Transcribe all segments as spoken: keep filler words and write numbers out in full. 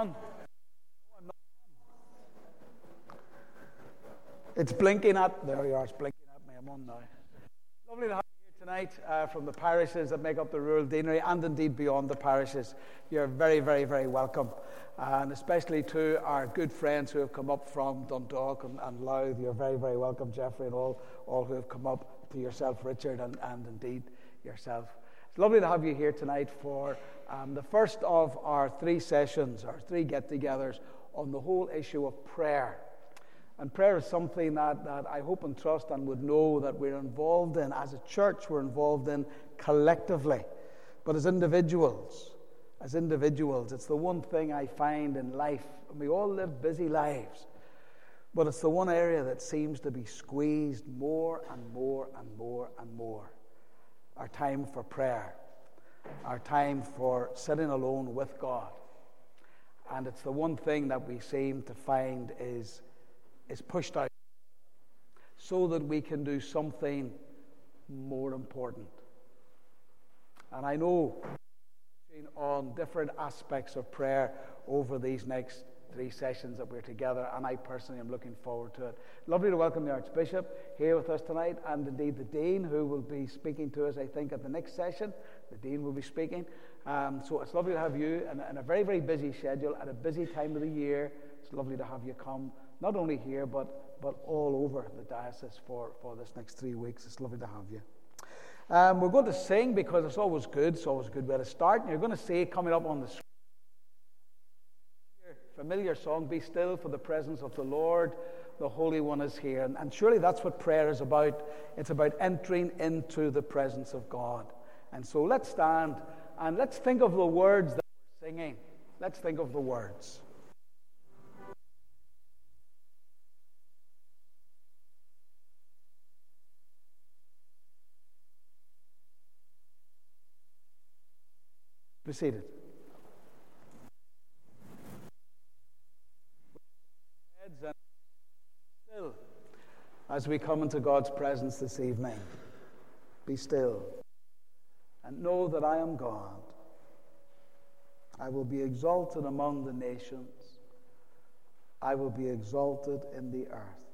on? No, I'm not on. It's blinking at, there you are, it's blinking at me. I'm on now. Lovely to have you here tonight uh, from the parishes that make up the rural deanery and indeed beyond the parishes. You're very, very, very welcome. And especially to our good friends who have come up from Dundalk and, and Louth. You're very, very welcome, Jeffrey, and all, all who have come up, to yourself, Richard, and, and indeed yourself. It's lovely to have you here tonight for um, the first of our three sessions, our three get-togethers on the whole issue of prayer. And prayer is something that, that I hope and trust and would know that we're involved in. As a church, we're involved in collectively. But as individuals, as individuals, it's the one thing I find in life. And we all live busy lives. But it's the one area that seems to be squeezed more and more and more and more. Our time for prayer. Our time for sitting alone with God. And it's the one thing that we seem to find is, is pushed out so that we can do something more important. And I know on different aspects of prayer over these next three sessions that we're together, and I personally am looking forward to it. Lovely to welcome the Archbishop here with us tonight, and indeed the Dean, who will be speaking to us, I think, at the next session. The Dean will be speaking. Um, so it's lovely to have you in a, in a very, very busy schedule at a busy time of the year. It's lovely to have you come, not only here, but, but all over the diocese for, for this next three weeks. It's lovely to have you. Um, we're going to sing because it's always good. It's always a good way to start. And you're going to see coming up on the screen, familiar song, "Be Still for the Presence of the Lord, the Holy One is here." And, and surely that's what prayer is about. It's about entering into the presence of God. And so let's stand and let's think of the words that we're singing. Let's think of the words. Be seated. And still, as we come into God's presence this evening, be still and know that I am God. I will be exalted among the nations. I will be exalted in the earth.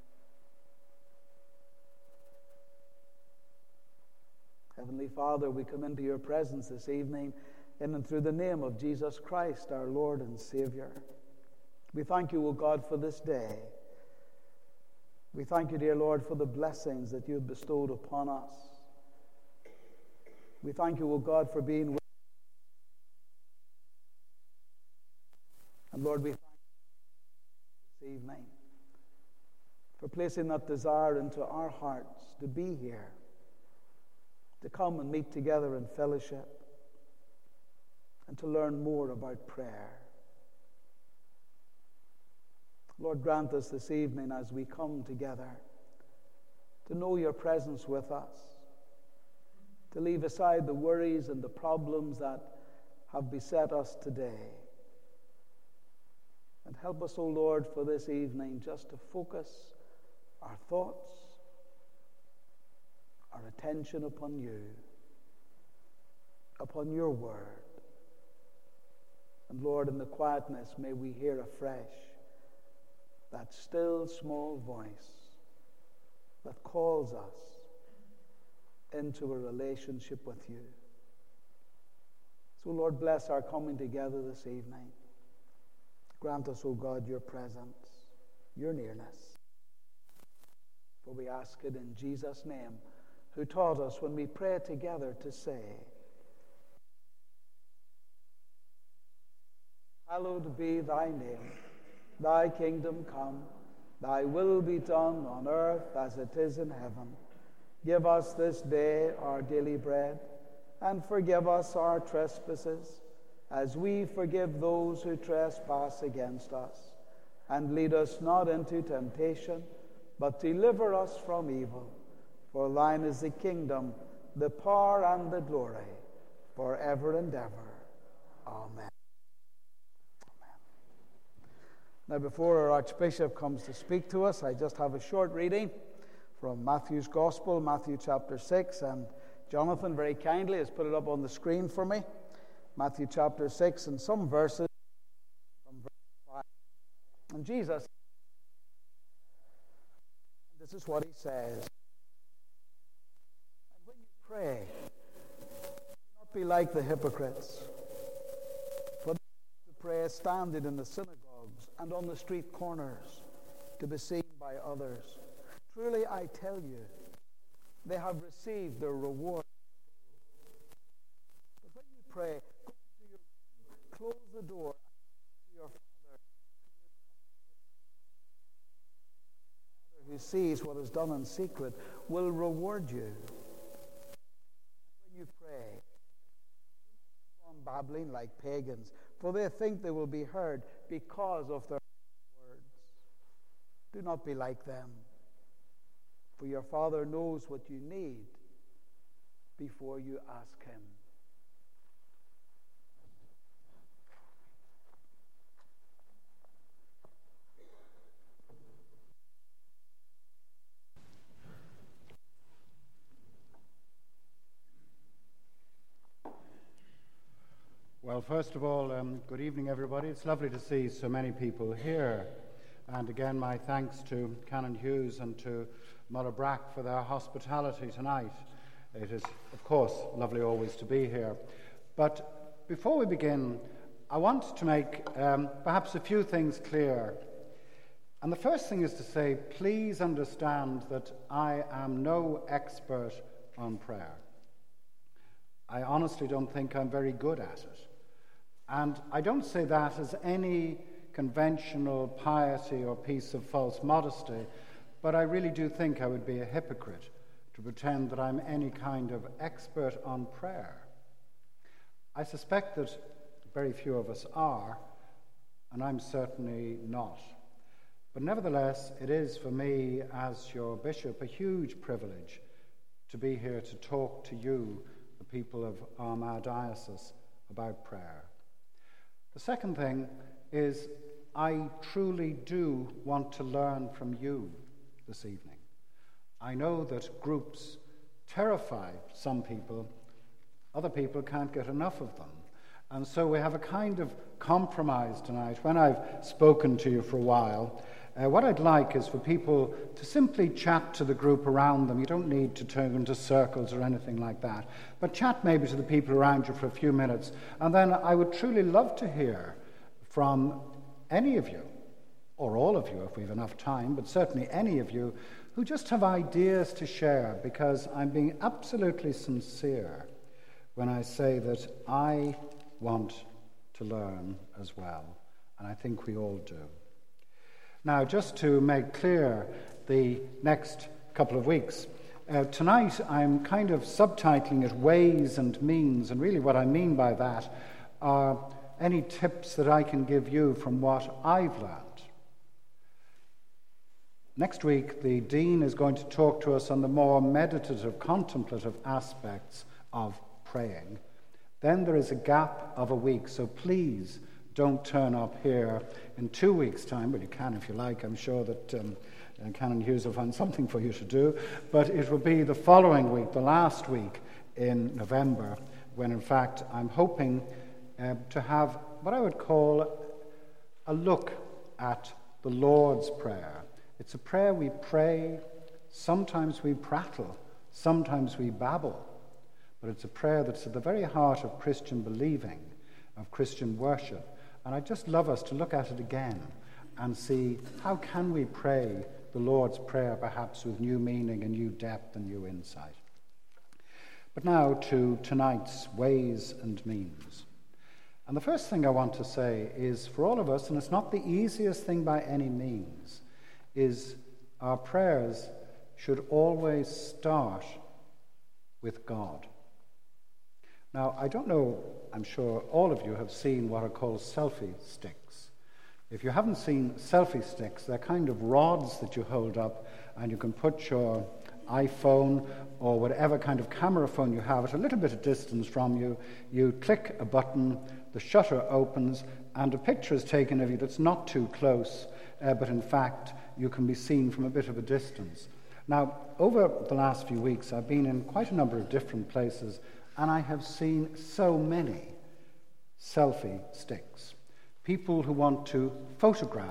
Heavenly Father, we come into your presence this evening in and through the name of Jesus Christ, our Lord and Savior. We thank you, O God, for this day. We thank you, dear Lord, for the blessings that you have bestowed upon us. We thank you, O God, for being with us. And Lord, we thank you this evening for placing that desire into our hearts to be here, to come and meet together in fellowship, and to learn more about prayer. Lord, grant us this evening as we come together to know your presence with us, to leave aside the worries and the problems that have beset us today. And help us, O Lord, for this evening just to focus our thoughts, our attention upon you, upon your word. And Lord, in the quietness, may we hear afresh that still small voice that calls us into a relationship with you. So, Lord, bless our coming together this evening. Grant us, O God, your presence, your nearness. For we ask it in Jesus' name, who taught us when we pray together to say, "Hallowed be thy name. Thy kingdom come. Thy will be done on earth as it is in heaven. Give us this day our daily bread, and forgive us our trespasses, as we forgive those who trespass against us. And lead us not into temptation, but deliver us from evil. For thine is the kingdom, the power, and the glory, forever and ever. Amen." Now, before our Archbishop comes to speak to us, I just have a short reading from Matthew's Gospel, Matthew chapter six, and Jonathan very kindly has put it up on the screen for me. Matthew chapter six, and some verses Jesus, this is what he says. And when you pray, do not be like the hypocrites. For they to pray standing in the synagogues and on the street corners to be seen by others. Truly I tell you, they have received their reward. But when you pray, go into your room, close the door, and to your Father, who sees what is done in secret, will reward you. When you pray, do not go on babbling like pagans, for they think they will be heard because of their words. Do not be like them, for your Father knows what you need before you ask him. Well, first of all, um, good evening, everybody. It's lovely to see so many people here. And again, my thanks to Canon Hughes and to Mother Brack for their hospitality tonight. It is, of course, lovely always to be here. But before we begin, I want to make um, perhaps a few things clear. And the first thing is to say, please understand that I am no expert on prayer. I honestly don't think I'm very good at it. And I don't say that as any conventional piety or piece of false modesty, but I really do think I would be a hypocrite to pretend that I'm any kind of expert on prayer. I suspect that very few of us are, and I'm certainly not. But nevertheless, it is for me, as your bishop, a huge privilege to be here to talk to you, the people of Armagh Diocese, about prayer. The second thing is I truly do want to learn from you this evening. I know that groups terrify some people. Other people can't get enough of them. And so we have a kind of compromise tonight. When I've spoken to you for a while, uh, what I'd like is for people to simply chat to the group around them. You don't need to turn into circles or anything like that. But chat maybe to the people around you for a few minutes. And then I would truly love to hear from any of you, or all of you if we have enough time, but certainly any of you, who just have ideas to share, because I'm being absolutely sincere when I say that I want to learn as well, and I think we all do. Now, just to make clear the next couple of weeks, uh, tonight I'm kind of subtitling it Ways and Means, and really what I mean by that are any tips that I can give you from what I've learned. Next week, the Dean is going to talk to us on the more meditative, contemplative aspects of praying. Then there is a gap of a week, so please don't turn up here in two weeks' time. Well, you can if you like. I'm sure that um, Canon Hughes will find something for you to do. But it will be the following week, the last week in November, when in fact I'm hoping uh, to have what I would call a look at the Lord's Prayer. It's a prayer we pray, sometimes we prattle, sometimes we babble, but it's a prayer that's at the very heart of Christian believing, of Christian worship. And I'd just love us to look at it again and see how can we pray the Lord's Prayer perhaps with new meaning and new depth and new insight. But now to tonight's Ways and Means. And the first thing I want to say is for all of us, and it's not the easiest thing by any means, is our prayers should always start with God. Now, I don't know, I'm sure all of you have seen what are called selfie sticks. If you haven't seen selfie sticks, they're kind of rods that you hold up and you can put your iPhone or whatever kind of camera phone you have at a little bit of distance from you. You click a button, the shutter opens, and a picture is taken of you that's not too close, uh, but in fact you can be seen from a bit of a distance. Now, over the last few weeks, I've been in quite a number of different places, and I have seen so many selfie sticks. People who want to photograph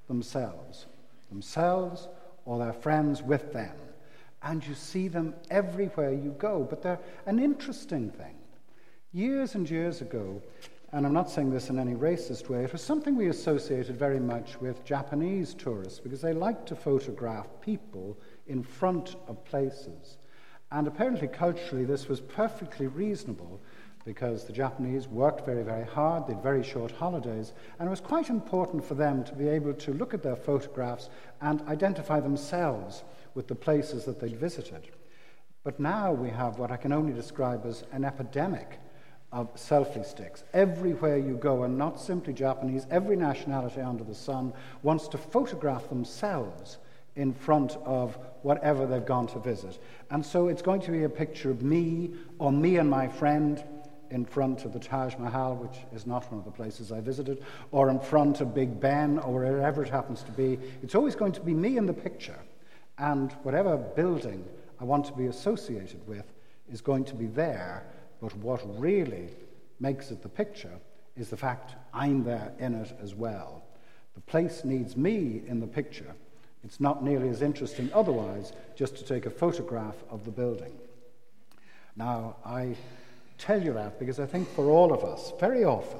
themselves, themselves or their friends with them. And you see them everywhere you go. But they're an interesting thing. Years and years ago, and I'm not saying this in any racist way, it was something we associated very much with Japanese tourists because they like to photograph people in front of places. And apparently culturally this was perfectly reasonable because the Japanese worked very, very hard, they had very short holidays, and it was quite important for them to be able to look at their photographs and identify themselves with the places that they'd visited. But now we have what I can only describe as an epidemic of selfie sticks. Everywhere you go, and not simply Japanese, every nationality under the sun wants to photograph themselves in front of whatever they've gone to visit. And so it's going to be a picture of me, or me and my friend, in front of the Taj Mahal, which is not one of the places I visited, or in front of Big Ben, or wherever it happens to be. It's always going to be me in the picture. And whatever building I want to be associated with is going to be there, but what really makes it the picture is the fact I'm there in it as well. The place needs me in the picture. It's not nearly as interesting otherwise just to take a photograph of the building. Now, I tell you that because I think for all of us, very often,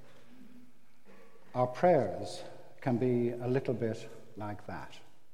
our prayers can be a little bit like that.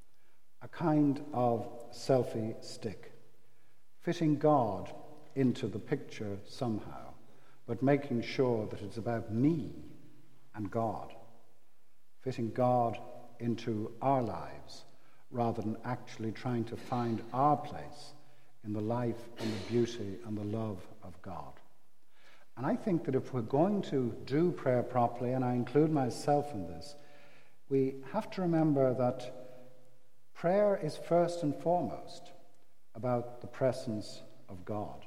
A kind of selfie stick, fitting God into the picture somehow, but making sure that it's about me and God, fitting God into our lives rather than actually trying to find our place in the life and the beauty and the love of God. And I think that if we're going to do prayer properly, and I include myself in this, we have to remember that prayer is first and foremost about the presence of God.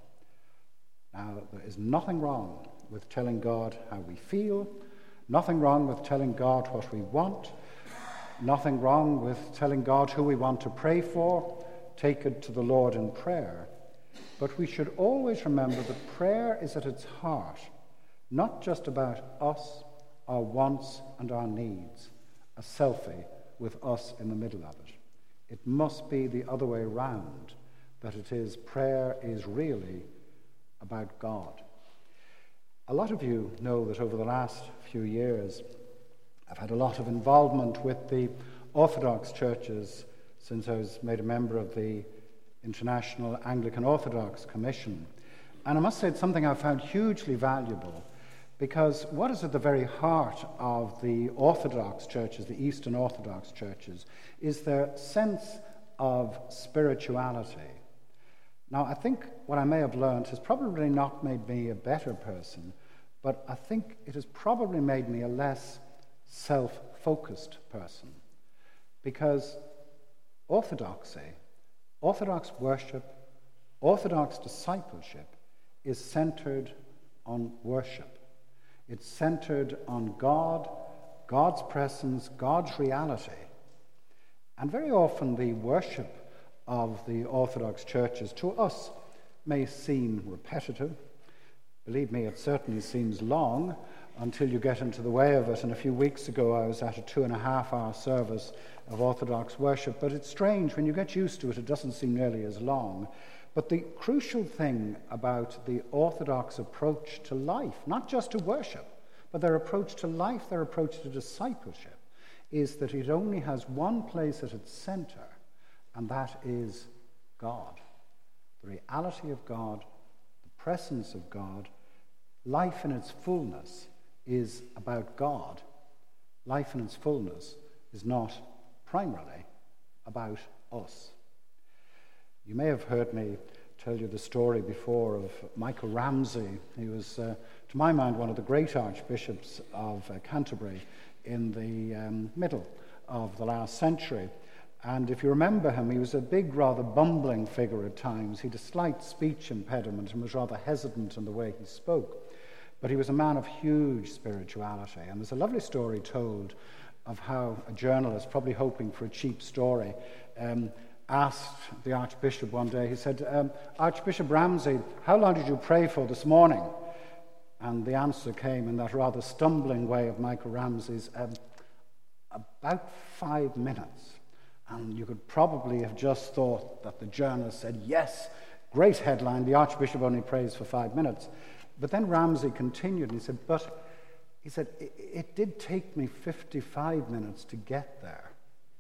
Now, there is nothing wrong with telling God how we feel, nothing wrong with telling God what we want, nothing wrong with telling God who we want to pray for, take it to the Lord in prayer. But we should always remember that prayer is at its heart not just about us, our wants and our needs, a selfie with us in the middle of it. It must be the other way around, that it is prayer is really about God. A lot of you know that over the last few years I've had a lot of involvement with the Orthodox churches since I was made a member of the International Anglican Orthodox Commission. And I must say it's something I found hugely valuable because what is at the very heart of the Orthodox churches, the Eastern Orthodox churches, is their sense of spirituality. Now, I think what I may have learned has probably not made me a better person, but I think it has probably made me a less self-focused person. Because orthodoxy, Orthodox worship, Orthodox discipleship is centered on worship. It's centered on God, God's presence, God's reality. And very often the worship of the Orthodox churches to us may seem repetitive. Believe me, it certainly seems long until you get into the way of it. And a few weeks ago I was at a two and a half hour service of Orthodox worship, but it's strange, when you get used to it, it doesn't seem nearly as long. But the crucial thing about the Orthodox approach to life, not just to worship, but their approach to life, their approach to discipleship, is that it only has one place at its center, and that is God. The reality of God, the presence of God. Life in its fullness is about God. Life in its fullness is not primarily about us. You may have heard me tell you the story before of Michael Ramsey. He was, uh, to my mind, one of the great archbishops of uh, Canterbury in the um, middle of the last century. And if you remember him, he was a big, rather bumbling figure at times. He had a slight speech impediment and was rather hesitant in the way he spoke. But he was a man of huge spirituality. And there's a lovely story told of how a journalist, probably hoping for a cheap story, um, asked the Archbishop one day, he said, um, Archbishop Ramsey, how long did you pray for this morning? And the answer came in that rather stumbling way of Michael Ramsey's, um, about five minutes. And you could probably have just thought that the journalist said, yes, great headline, the Archbishop only prays for five minutes. But then Ramsay continued and he said, but he said, it, it did take me fifty-five minutes to get there.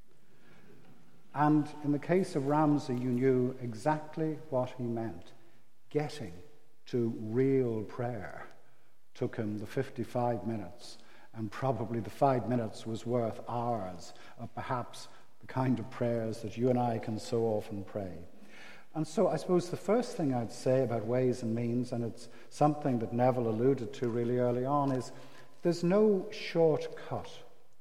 And in the case of Ramsay, you knew exactly what he meant. Getting to real prayer took him the fifty-five minutes, and probably the five minutes was worth hours of perhaps the kind of prayers that you and I can so often pray. And so I suppose the first thing I'd say about ways and means, and it's something that Neville alluded to really early on, is there's no shortcut,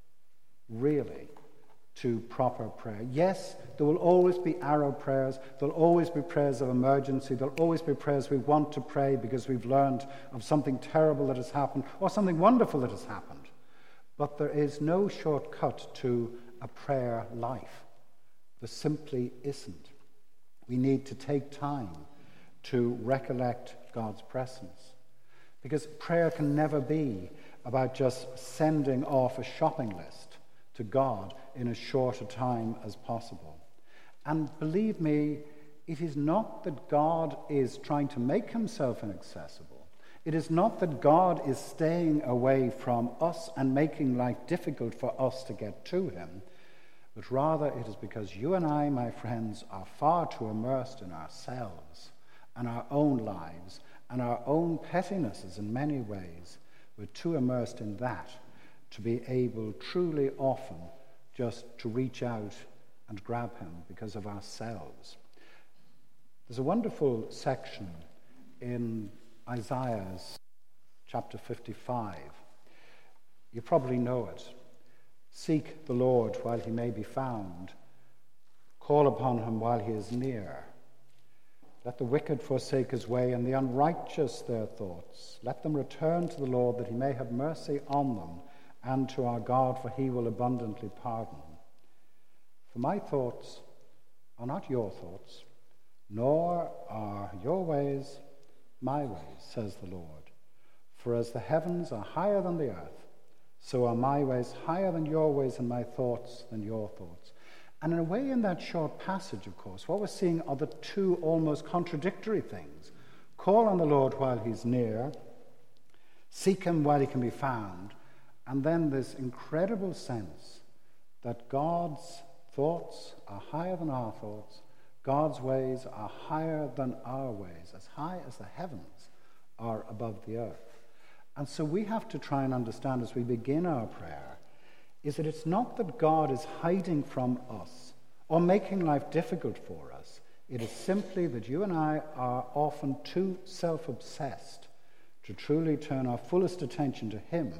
really, to proper prayer. Yes, there will always be arrow prayers. There'll always be prayers of emergency. There'll always be prayers we want to pray because we've learned of something terrible that has happened or something wonderful that has happened. But there is no shortcut to a prayer life. There simply isn't. We need to take time to recollect God's presence. Because prayer can never be about just sending off a shopping list to God in as short a time as possible. And believe me, it is not that God is trying to make himself inaccessible. It is not that God is staying away from us and making life difficult for us to get to him, but rather it is because you and I, my friends, are far too immersed in ourselves and our own lives and our own pettinesses in many ways. We're too immersed in that to be able truly often just to reach out and grab him because of ourselves. There's a wonderful section in Isaiah's chapter fifty-five. You probably know it. Seek the Lord while he may be found. Call upon him while he is near. Let the wicked forsake his way and the unrighteous their thoughts. Let them return to the Lord that he may have mercy on them, and to our God, for he will abundantly pardon. For my thoughts are not your thoughts, nor are your ways my ways, says the Lord. For as the heavens are higher than the earth, so are my ways higher than your ways, and my thoughts than your thoughts. And in a way, in that short passage, of course, what we're seeing are the two almost contradictory things. Call on the Lord while he's near, seek him while he can be found, and then this incredible sense that God's thoughts are higher than our thoughts, God's ways are higher than our ways, as high as the heavens are above the earth. And so we have to try and understand as we begin our prayer is that it's not that God is hiding from us or making life difficult for us. It is simply that you and I are often too self-obsessed to truly turn our fullest attention to him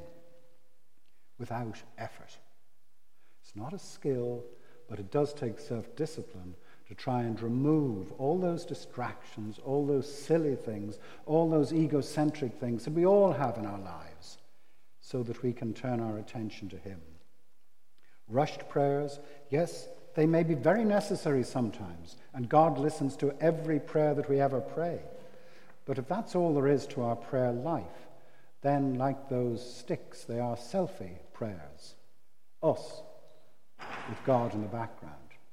without effort. It's not a skill, but it does take self-discipline to try and remove all those distractions, all those silly things, all those egocentric things that we all have in our lives, so that we can turn our attention to him. Rushed prayers, yes, they may be very necessary sometimes, and God listens to every prayer that we ever pray. But if that's all there is to our prayer life, then like those sticks, they are selfie prayers. Us, with God in the background.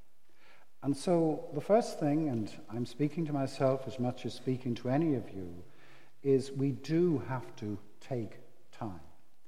And so the first thing, and I'm speaking to myself as much as speaking to any of you, is we do have to take time.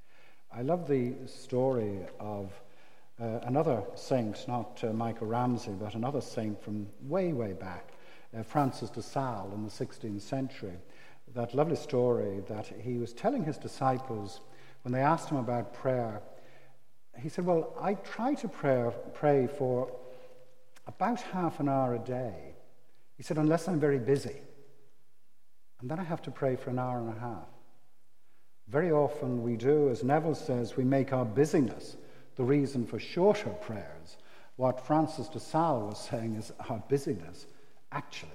I love the story of uh, another saint, not uh, Michael Ramsay, but another saint from way, way back, uh, Francis de Sales in the sixteenth century. That lovely story that he was telling his disciples when they asked him about prayer. He said, well, I try to pray, pray for about half an hour a day. He said, unless I'm very busy. And then I have to pray for an hour and a half. Very often we do, as Neville says, we make our busyness the reason for shorter prayers. What Francis de Sales was saying is our busyness actually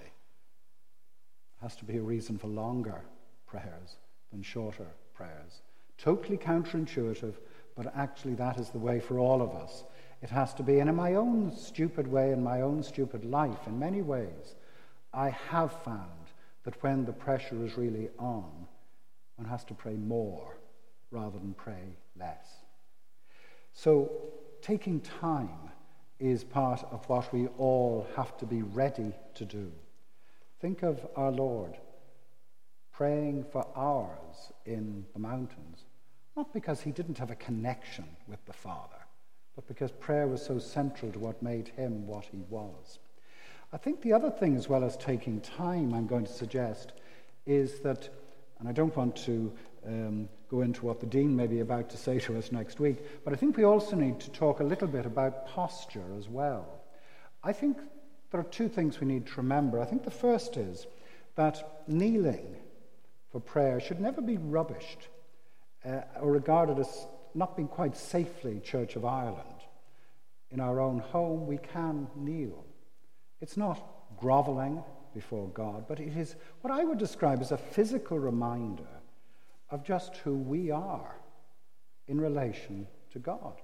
has to be a reason for longer prayers than shorter prayers. Totally counterintuitive, but actually that is the way for all of us. It has to be, and in my own stupid way, in my own stupid life, in many ways, I have found that when the pressure is really on, one has to pray more rather than pray less. So taking time is part of what we all have to be ready to do. Think of our Lord praying for hours in the mountains, not because he didn't have a connection with the Father, but because prayer was so central to what made him what he was. I think the other thing, as well as taking time, I'm going to suggest, is that, and I don't want to um, go into what the Dean may be about to say to us next week, but I think we also need to talk a little bit about posture as well. I think there are two things we need to remember. I think the first is that kneeling for prayer should never be rubbished uh, or regarded as not being quite safely Church of Ireland. In our own home, we can kneel. It's not groveling before God, but it is what I would describe as a physical reminder of just who we are in relation to God.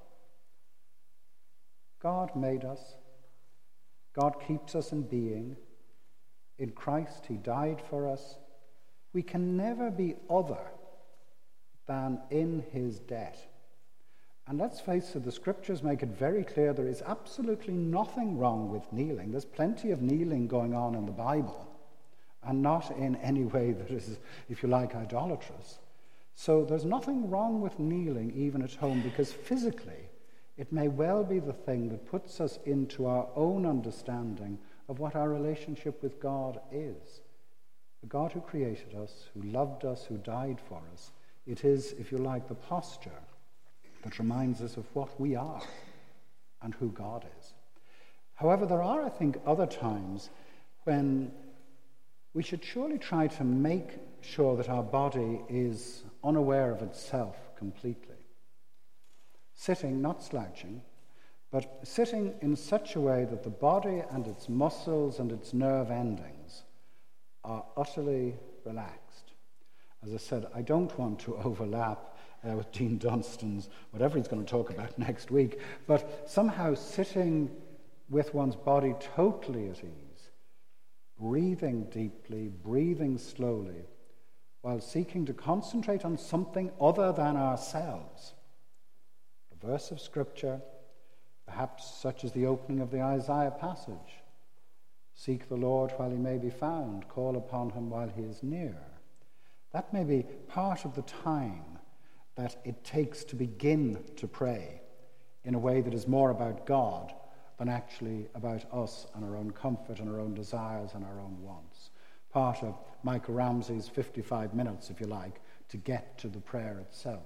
God made us. God keeps us in being. In Christ, he died for us. We can never be other than in his debt. And let's face it, the scriptures make it very clear there is absolutely nothing wrong with kneeling. There's plenty of kneeling going on in the Bible, and not in any way that is, if you like, idolatrous. So there's nothing wrong with kneeling even at home, because physically it may well be the thing that puts us into our own understanding of what our relationship with God is. The God who created us, who loved us, who died for us. It is, if you like, the posture that reminds us of what we are and who God is. However, there are, I think, other times when we should surely try to make sure that our body is unaware of itself completely. Sitting, not slouching, but sitting in such a way that the body and its muscles and its nerve endings are utterly relaxed. As I said, I don't want to overlap uh, with Dean Dunstan's, whatever he's going to talk about next week, but somehow sitting with one's body totally at ease, breathing deeply, breathing slowly, while seeking to concentrate on something other than ourselves. A verse of scripture, perhaps such as the opening of the Isaiah passage. Seek the Lord while he may be found, call upon him while he is near. That may be part of the time that it takes to begin to pray in a way that is more about God than actually about us and our own comfort and our own desires and our own wants. Part of Michael Ramsey's fifty-five minutes, if you like, to get to the prayer itself.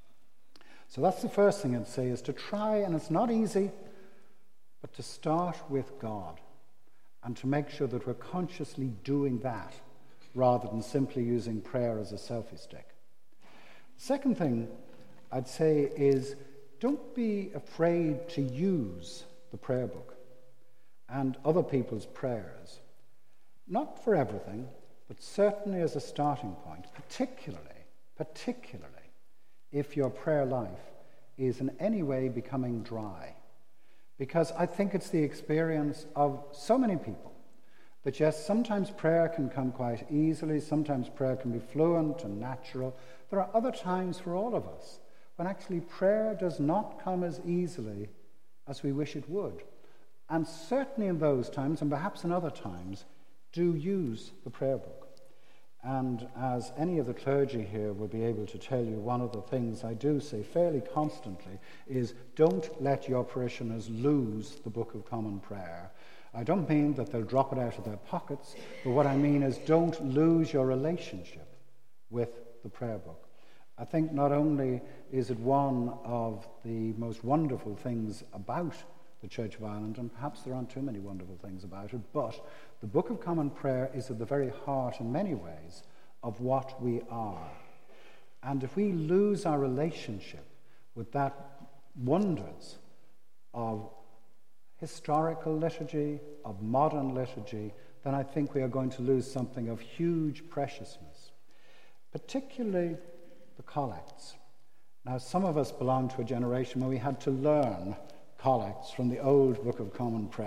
So that's the first thing I'd say, is to try, and it's not easy, but to start with God and to make sure that we're consciously doing that rather than simply using prayer as a selfie stick. The second thing I'd say is, don't be afraid to use the prayer book and other people's prayers. Not for everything, but certainly as a starting point, particularly, particularly if your prayer life is in any way becoming dry. Because I think it's the experience of so many people that yes, sometimes prayer can come quite easily, sometimes prayer can be fluent and natural. There are other times for all of us when actually prayer does not come as easily as we wish it would. And certainly in those times, and perhaps in other times, do use the prayer book. And as any of the clergy here will be able to tell you, one of the things I do say fairly constantly is, don't let your parishioners lose the Book of Common Prayer. I don't mean that they'll drop it out of their pockets, but what I mean is, don't lose your relationship with the prayer book. I think not only is it one of the most wonderful things about the Church of Ireland, and perhaps there aren't too many wonderful things about it, but the Book of Common Prayer is at the very heart, in many ways, of what we are. And if we lose our relationship with that wonders of historical liturgy, of modern liturgy, then I think we are going to lose something of huge preciousness, particularly the collects. Now, some of us belong to a generation where we had to learn collects from the old Book of Common Prayer.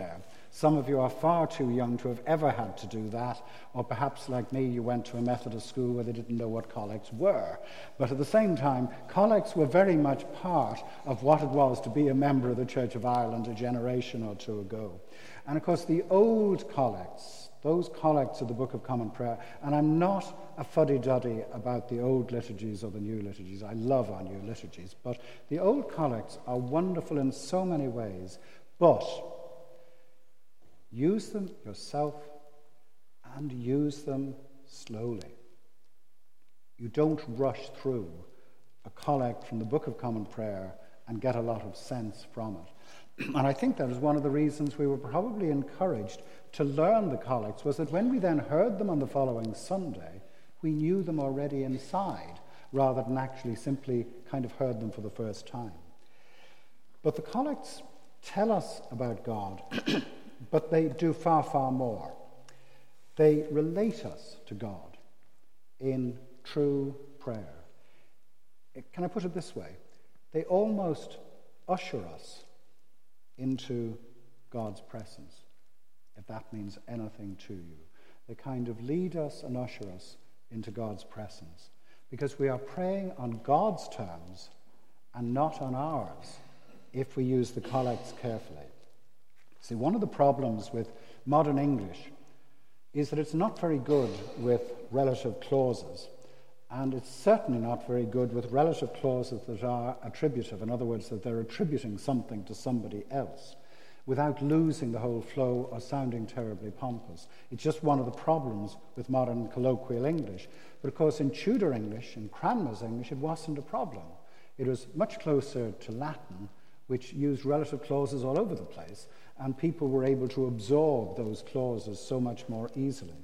Some of you are far too young to have ever had to do that, or perhaps like me, you went to a Methodist school where they didn't know what collects were. But at the same time, collects were very much part of what it was to be a member of the Church of Ireland a generation or two ago. And of course, the old collects, those collects of the Book of Common Prayer, and I'm not a fuddy-duddy about the old liturgies or the new liturgies. I love our new liturgies. But the old collects are wonderful in so many ways. But use them yourself and use them slowly. You don't rush through a collect from the Book of Common Prayer and get a lot of sense from it. And I think that is one of the reasons we were probably encouraged to learn the collects, was that when we then heard them on the following Sunday, we knew them already inside, rather than actually simply kind of heard them for the first time. But the collects tell us about God, but they do far, far more. They relate us to God in true prayer. Can I put it this way? They almost usher us into God's presence, if that means anything to you. They kind of lead us and usher us into God's presence, because we are praying on God's terms and not on ours if we use the collects carefully. See, one of the problems with modern English is that it's not very good with relative clauses, and it's certainly not very good with relative clauses that are attributive. In other words, that they're attributing something to somebody else without losing the whole flow or sounding terribly pompous. It's just one of the problems with modern colloquial English. But of course, in Tudor English, in Cranmer's English, it wasn't a problem. It was much closer to Latin, which used relative clauses all over the place, and people were able to absorb those clauses so much more easily.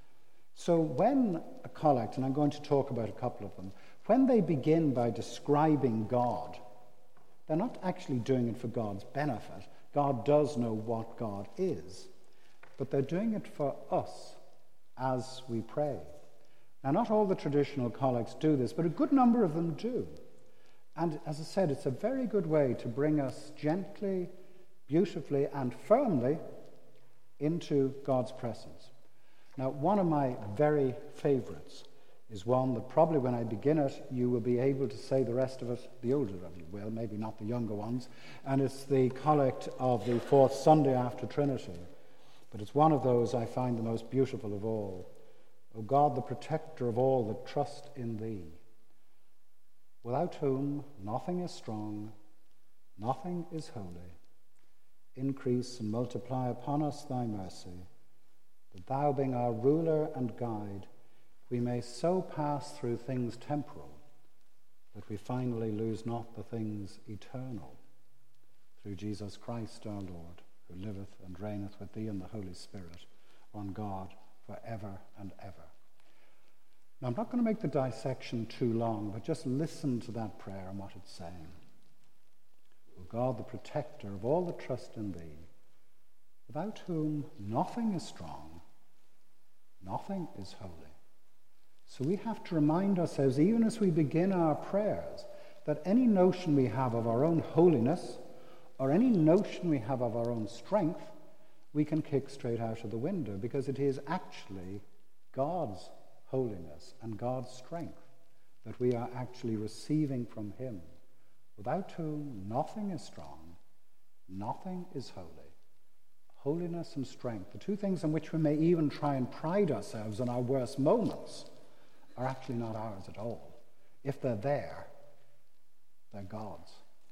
So when a collect, and I'm going to talk about a couple of them, when they begin by describing God, they're not actually doing it for God's benefit. God does know what God is, but they're doing it for us as we pray. Now, not all the traditional collects do this, but a good number of them do. And as I said, it's a very good way to bring us gently, beautifully, and firmly into God's presence. Now, one of my very favorites is one that probably when I begin it, you will be able to say the rest of it, the older of you will, maybe not the younger ones, and it's the collect of the fourth Sunday after Trinity. But it's one of those I find the most beautiful of all. O God, the protector of all that trust in thee, without whom nothing is strong, nothing is holy. Increase and multiply upon us thy mercy, that thou, being our ruler and guide, we may so pass through things temporal that we finally lose not the things eternal. Through Jesus Christ our Lord, who liveth and reigneth with thee in the Holy Spirit, one God, for ever and ever. Now, I'm not going to make the dissection too long, but just listen to that prayer and what it's saying. O God, the protector of all that trust in thee, without whom nothing is strong, nothing is holy. So we have to remind ourselves, even as we begin our prayers, that any notion we have of our own holiness or any notion we have of our own strength, we can kick straight out of the window, because it is actually God's holiness and God's strength that we are actually receiving from him, without whom nothing is strong, nothing is holy. Holiness and strength, the two things in which we may even try and pride ourselves in our worst moments, are actually not ours at all. If they're there, they're God's.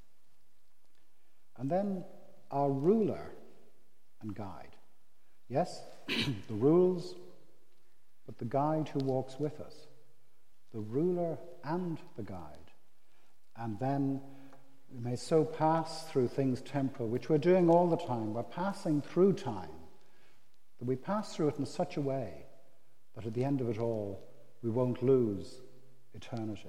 And then our ruler and guide. Yes, the rules, but the guide who walks with us. The ruler and the guide. And then we may so pass through things temporal, which we're doing all the time. We're passing through time, that we pass through it in such a way that at the end of it all, we won't lose eternity.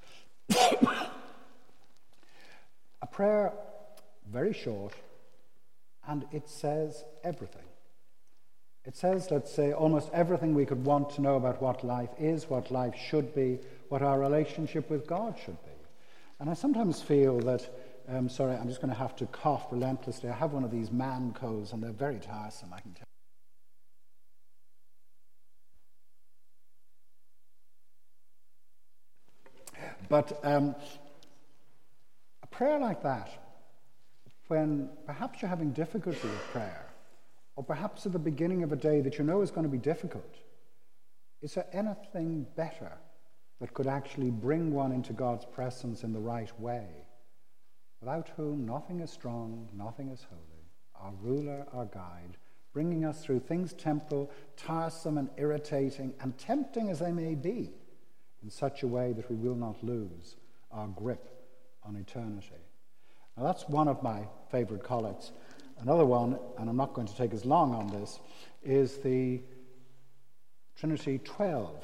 A prayer, very short, and it says everything. It says, let's say, almost everything we could want to know about what life is, what life should be, what our relationship with God should be. And I sometimes feel that Um, sorry, I'm just going to have to cough relentlessly. I have one of these man colds, and they're very tiresome, I can tell. But um, a prayer like that, when perhaps you're having difficulty with prayer, or perhaps at the beginning of a day that you know is going to be difficult, is there anything better that could actually bring one into God's presence in the right way, without whom nothing is strong, nothing is holy, our ruler, our guide, bringing us through things temporal, tiresome and irritating, and tempting as they may be, in such a way that we will not lose our grip on eternity. Now that's one of my favorite collects. Another one, and I'm not going to take as long on this, is the Trinity twelve.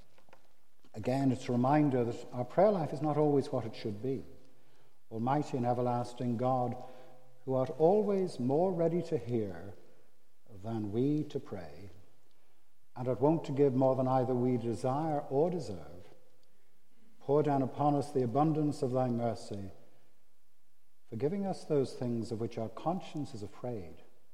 Again, it's a reminder that our prayer life is not always what it should be. Almighty and everlasting God, who art always more ready to hear than we to pray, and art wont to give more than either we desire or deserve, pour down upon us the abundance of thy mercy, forgiving us those things of which our conscience is afraid,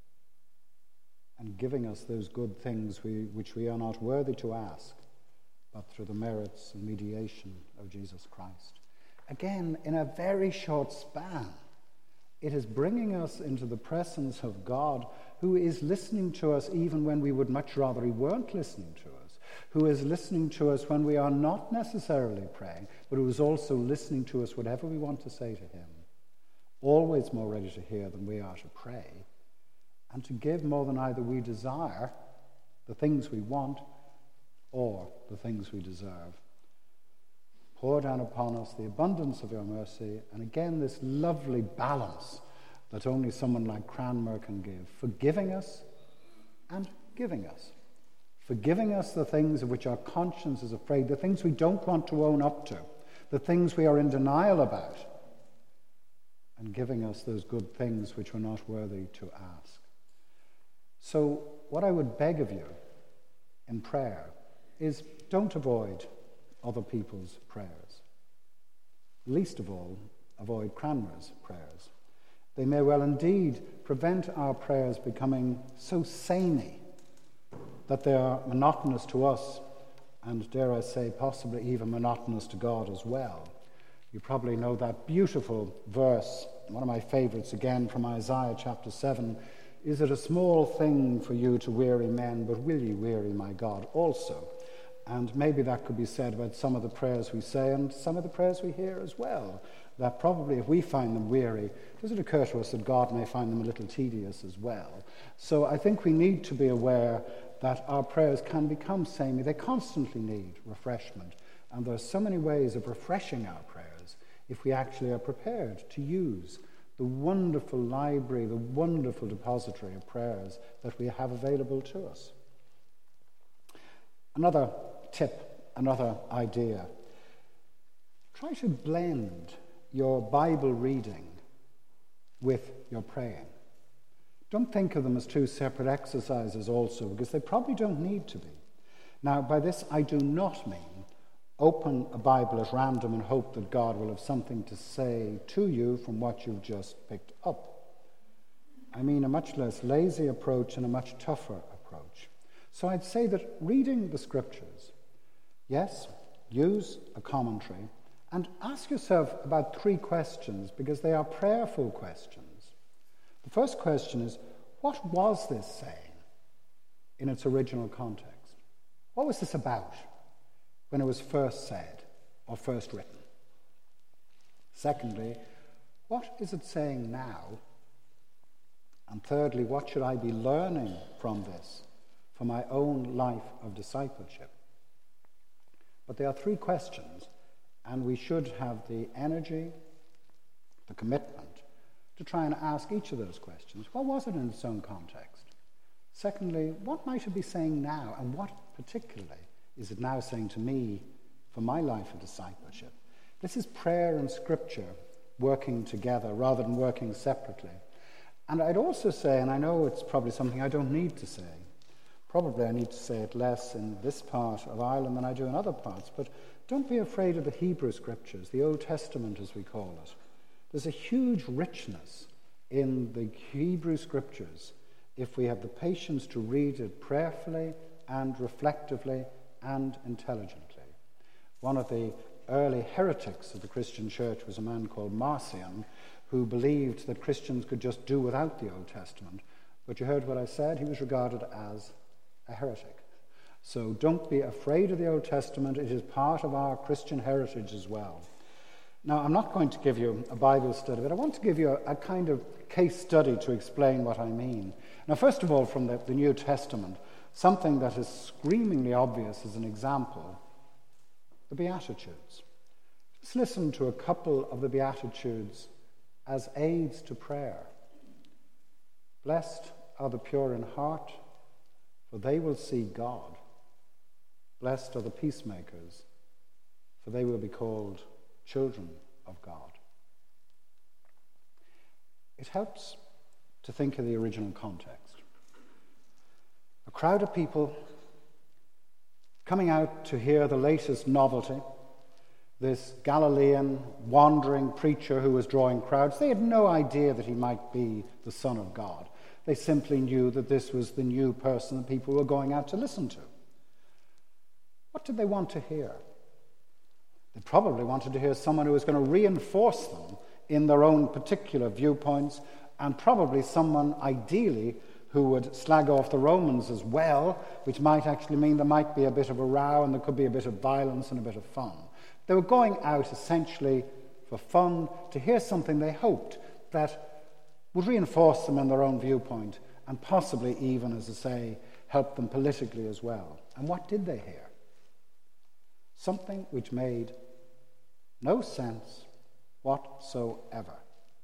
and giving us those good things we, which we are not worthy to ask, but through the merits and mediation of Jesus Christ. Again, in a very short span, it is bringing us into the presence of God, who is listening to us even when we would much rather he weren't listening to us, who is listening to us when we are not necessarily praying, but who is also listening to us whatever we want to say to him, always more ready to hear than we are to pray, and to give more than either we desire, the things we want, or the things we deserve. Pour down upon us the abundance of your mercy, and again this lovely balance that only someone like Cranmer can give, forgiving us and giving us. Forgiving us the things of which our conscience is afraid, the things we don't want to own up to, the things we are in denial about, and giving us those good things which we're not worthy to ask. So what I would beg of you in prayer is don't avoid other people's prayers. Least of all, avoid Cranmer's prayers. They may well indeed prevent our prayers becoming so samey that they are monotonous to us, and dare I say, possibly even monotonous to God as well. You probably know that beautiful verse, one of my favorites again from Isaiah chapter seven, is it a small thing for you to weary men, but will ye weary my God also? And maybe that could be said about some of the prayers we say and some of the prayers we hear as well, that probably if we find them weary, does it occur to us that God may find them a little tedious as well? So I think we need to be aware that our prayers can become samey. They constantly need refreshment. And there are so many ways of refreshing our prayers if we actually are prepared to use the wonderful library, the wonderful depository of prayers that we have available to us. Another tip, another idea. Try to blend your Bible reading with your praying. Don't think of them as two separate exercises also, because they probably don't need to be. Now, by this I do not mean open a Bible at random and hope that God will have something to say to you from what you've just picked up. I mean a much less lazy approach and a much tougher approach. So I'd say that reading the scriptures, yes, use a commentary, and ask yourself about three questions, because they are prayerful questions. The first question is, what was this saying in its original context? What was this about when it was first said or first written? Secondly, what is it saying now? And thirdly, what should I be learning from this for my own life of discipleship? But there are three questions, and we should have the energy, the commitment, to try and ask each of those questions. What was it in its own context? Secondly, what might it be saying now, and what particularly is it now saying to me for my life of discipleship? This is prayer and scripture working together rather than working separately. And I'd also say, and I know it's probably something I don't need to say, probably I need to say it less in this part of Ireland than I do in other parts, but don't be afraid of the Hebrew scriptures, the Old Testament as we call it. There's a huge richness in the Hebrew Scriptures if we have the patience to read it prayerfully and reflectively and intelligently. One of the early heretics of the Christian church was a man called Marcion, who believed that Christians could just do without the Old Testament. But you heard what I said, he was regarded as a heretic. So don't be afraid of the Old Testament. It is part of our Christian heritage as well. Now, I'm not going to give you a Bible study, but I want to give you a, a kind of case study to explain what I mean. Now, first of all, from the, the New Testament, something that is screamingly obvious as an example, the Beatitudes. Just listen to a couple of the Beatitudes as aids to prayer. Blessed are the pure in heart, for they will see God. Blessed are the peacemakers, for they will be called children of God. It helps to think of the original context. A crowd of people coming out to hear the latest novelty, this Galilean wandering preacher who was drawing crowds. They had no idea that he might be the Son of God. They simply knew that this was the new person that people were going out to listen to. What did they want to hear? They probably wanted to hear someone who was going to reinforce them in their own particular viewpoints, and probably someone, ideally, who would slag off the Romans as well, which might actually mean there might be a bit of a row and there could be a bit of violence and a bit of fun. They were going out essentially for fun, to hear something they hoped that would reinforce them in their own viewpoint and possibly even, as I say, help them politically as well. And what did they hear? Something which made no sense whatsoever.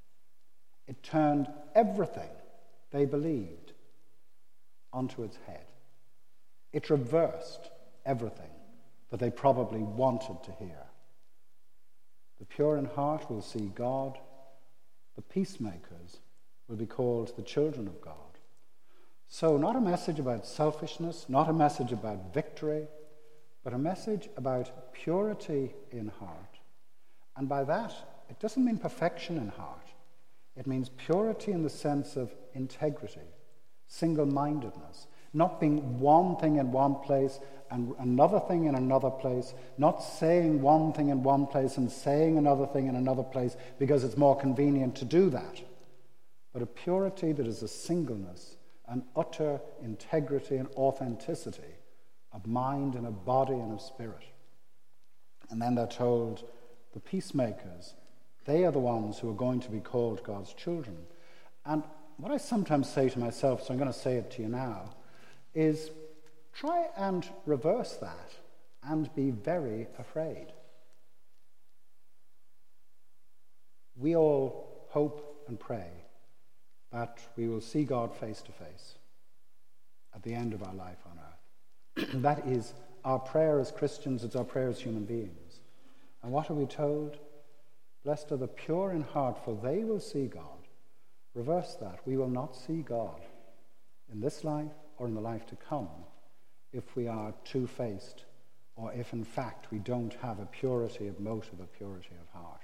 It turned everything they believed onto its head. It reversed everything that they probably wanted to hear. The pure in heart will see God. The peacemakers will be called the children of God. So not a message about selfishness, not a message about victory, but a message about purity in heart. And by that, it doesn't mean perfection in heart. It means purity in the sense of integrity, single-mindedness, not being one thing in one place and another thing in another place, not saying one thing in one place and saying another thing in another place because it's more convenient to do that, but a purity that is a singleness, an utter integrity and authenticity of mind and of body and of spirit. And then they're told, the peacemakers, they are the ones who are going to be called God's children. And what I sometimes say to myself, so I'm going to say it to you now, is try and reverse that and be very afraid. We all hope and pray that we will see God face to face at the end of our life on earth. That is our prayer as Christians, it's our prayer as human beings. And what are we told? Blessed are the pure in heart, for they will see God. Reverse that. We will not see God in this life or in the life to come if we are two-faced, or if in fact we don't have a purity of motive, a purity of heart.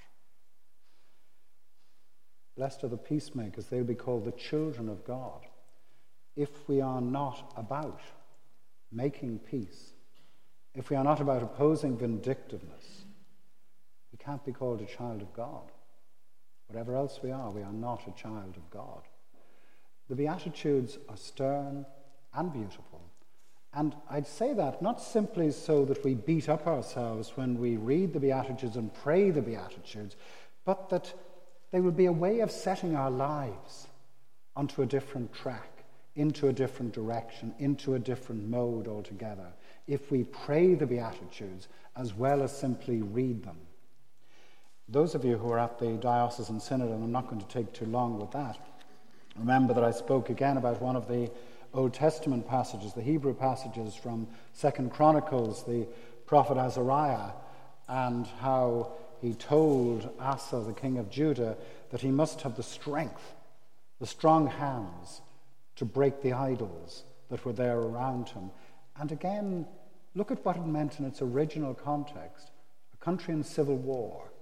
Blessed are the peacemakers, they'll be called the children of God. If we are not about making peace, if we are not about opposing vindictiveness, we can't be called a child of God. Whatever else we are, we are not a child of God. The Beatitudes are stern and beautiful. And I'd say that not simply so that we beat up ourselves when we read the Beatitudes and pray the Beatitudes, but that they will be a way of setting our lives onto a different track, into a different direction, into a different mode altogether, if we pray the Beatitudes as well as simply read them. Those of you who are at the Diocesan Synod, and I'm not going to take too long with that, remember that I spoke again about one of the Old Testament passages, the Hebrew passages from Second Chronicles, the prophet Azariah, and how he told Asa, the king of Judah, that he must have the strength, the strong hands to break the idols that were there around him. And again, look at what it meant in its original context. A country in civil war, a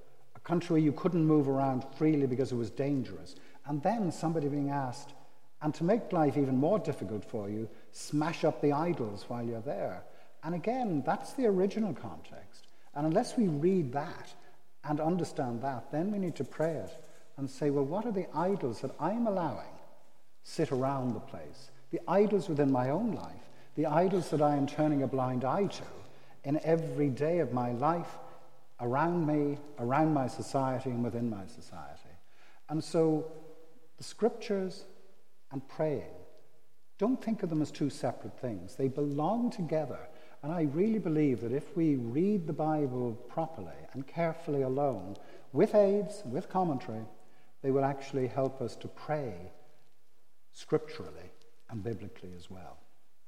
country where you couldn't move around freely because it was dangerous. And then somebody being asked, and to make life even more difficult for you, smash up the idols while you're there. And again, that's the original context. And unless we read that and understand that, then we need to pray it and say, well, what are the idols that I'm allowing sit around the place? The idols within my own life, the idols that I am turning a blind eye to in every day of my life, around me, around my society, and within my society. And so the scriptures and praying, don't think of them as two separate things. They belong together. And I really believe that if we read the Bible properly and carefully alone, with aids, with commentary, they will actually help us to pray scripturally and biblically as well.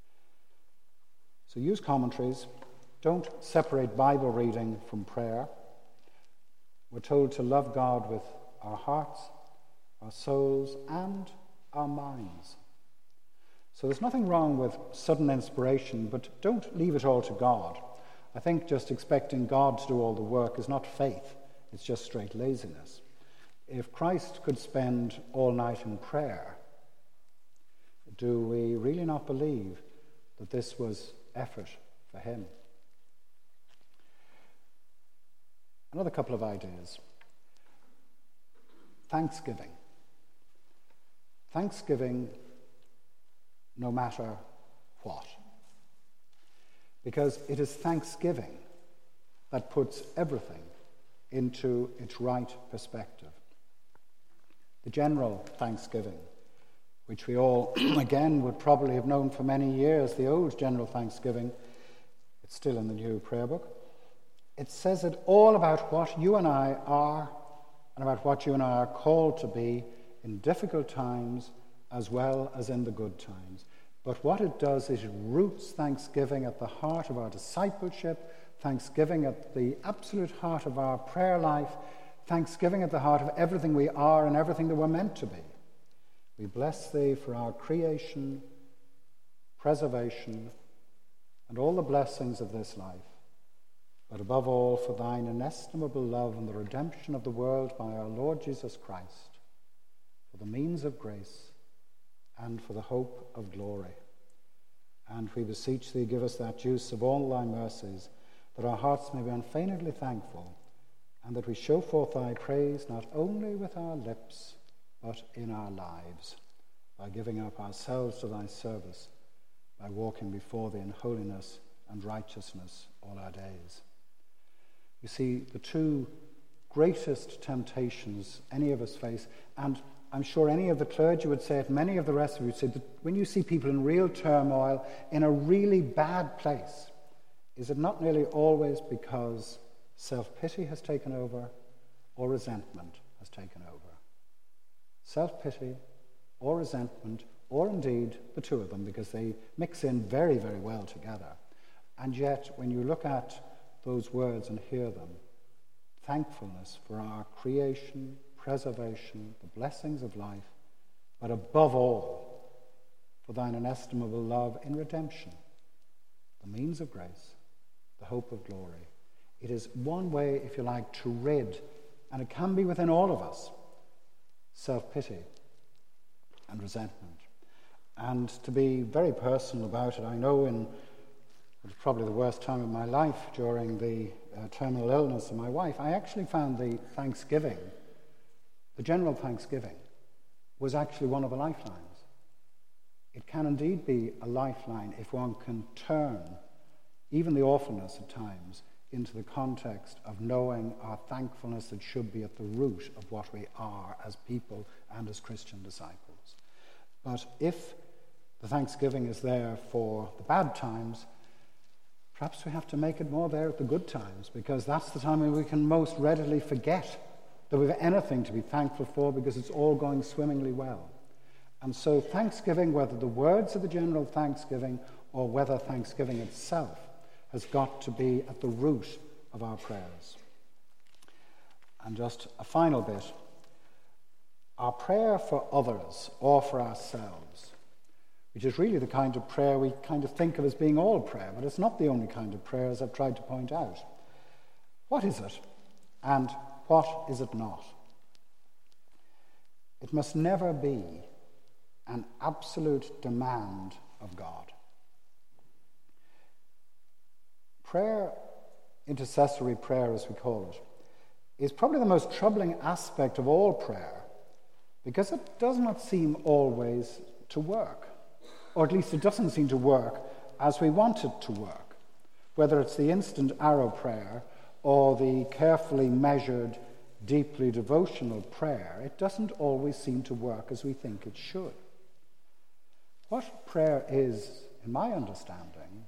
So use commentaries. Don't separate Bible reading from prayer. We're told to love God with our hearts, our souls, and our minds. So there's nothing wrong with sudden inspiration, but don't leave it all to God. I think just expecting God to do all the work is not faith. It's just straight laziness. If Christ could spend all night in prayer, do we really not believe that this was effort for him? Another couple of ideas. Thanksgiving. Thanksgiving no matter what. Because it is thanksgiving that puts everything into its right perspective. The general thanksgiving, which we all, again, would probably have known for many years, the old general thanksgiving, it's still in the new prayer book. It says it all about what you and I are and about what you and I are called to be in difficult times as well as in the good times. But what it does is it roots thanksgiving at the heart of our discipleship, thanksgiving at the absolute heart of our prayer life, thanksgiving at the heart of everything we are and everything that we're meant to be. We bless thee for our creation, preservation, and all the blessings of this life, but above all for thine inestimable love and the redemption of the world by our Lord Jesus Christ, for the means of grace and for the hope of glory. And we beseech thee, give us that use of all thy mercies, that our hearts may be unfeignedly thankful, and that we show forth thy praise not only with our lips, but in our lives, by giving up ourselves to thy service, by walking before thee in holiness and righteousness all our days. You see, the two greatest temptations any of us face, and I'm sure any of the clergy would say it, many of the rest of you would say that when you see people in real turmoil, in a really bad place, is it not nearly always because self-pity has taken over or resentment has taken over? Self-pity or resentment, or indeed the two of them, because they mix in very, very well together. And yet, when you look at those words and hear them, thankfulness for our creation, preservation, the blessings of life, but above all, for thine inestimable love in redemption, the means of grace, the hope of glory. It is one way, if you like, to rid, and it can be within all of us, self-pity and resentment. And to be very personal about it, I know in it was probably the worst time of my life during the uh, terminal illness of my wife, I actually found the Thanksgiving, the general Thanksgiving, was actually one of the lifelines. It can indeed be a lifeline if one can turn even the awfulness at times into the context of knowing our thankfulness that should be at the root of what we are as people and as Christian disciples. But if the Thanksgiving is there for the bad times, perhaps we have to make it more there at the good times, because that's the time when we can most readily forget that we have anything to be thankful for, because it's all going swimmingly well. And so Thanksgiving, whether the words of the general Thanksgiving or whether Thanksgiving itself, has got to be at the root of our prayers. And just a final bit. Our prayer for others or for ourselves, which is really the kind of prayer we kind of think of as being all prayer, but it's not the only kind of prayer, as I've tried to point out. What is it? And what is it not? It must never be an absolute demand of God. Prayer, intercessory prayer as we call it, is probably the most troubling aspect of all prayer because it does not seem always to work, or at least it doesn't seem to work as we want it to work, whether it's the instant arrow prayer or the carefully measured, deeply devotional prayer. It doesn't always seem to work as we think it should. What prayer is, in my understanding,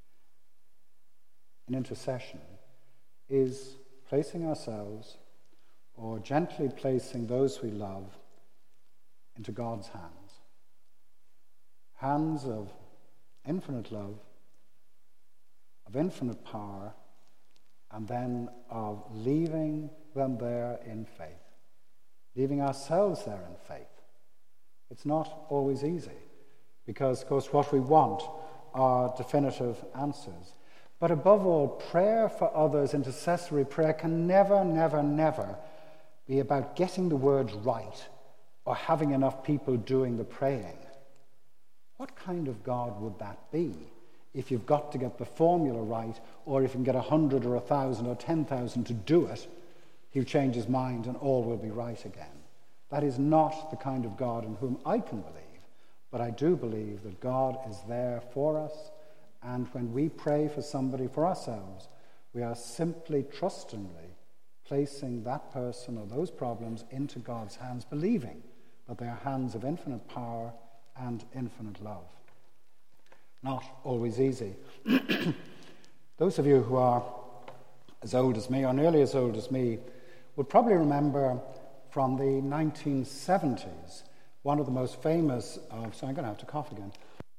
in intercession, is placing ourselves or gently placing those we love into God's hands. Hands of infinite love, of infinite power, and then of leaving them there in faith, leaving ourselves there in faith. It's not always easy because, of course, what we want are definitive answers. But above all, prayer for others, intercessory prayer, can never, never, never be about getting the words right or having enough people doing the praying. What kind of God would that be if you've got to get the formula right, or if you can get a hundred or a thousand or ten thousand to do it, he'll change his mind and all will be right again? That is not the kind of God in whom I can believe, but I do believe that God is there for us. And when we pray for somebody, for ourselves, we are simply trustingly placing that person or those problems into God's hands, believing that they are hands of infinite power and infinite love. Not always easy. Those of you who are as old as me, or nearly as old as me, will probably remember from the nineteen seventies, one of the most famous of, so I'm going to have to cough again.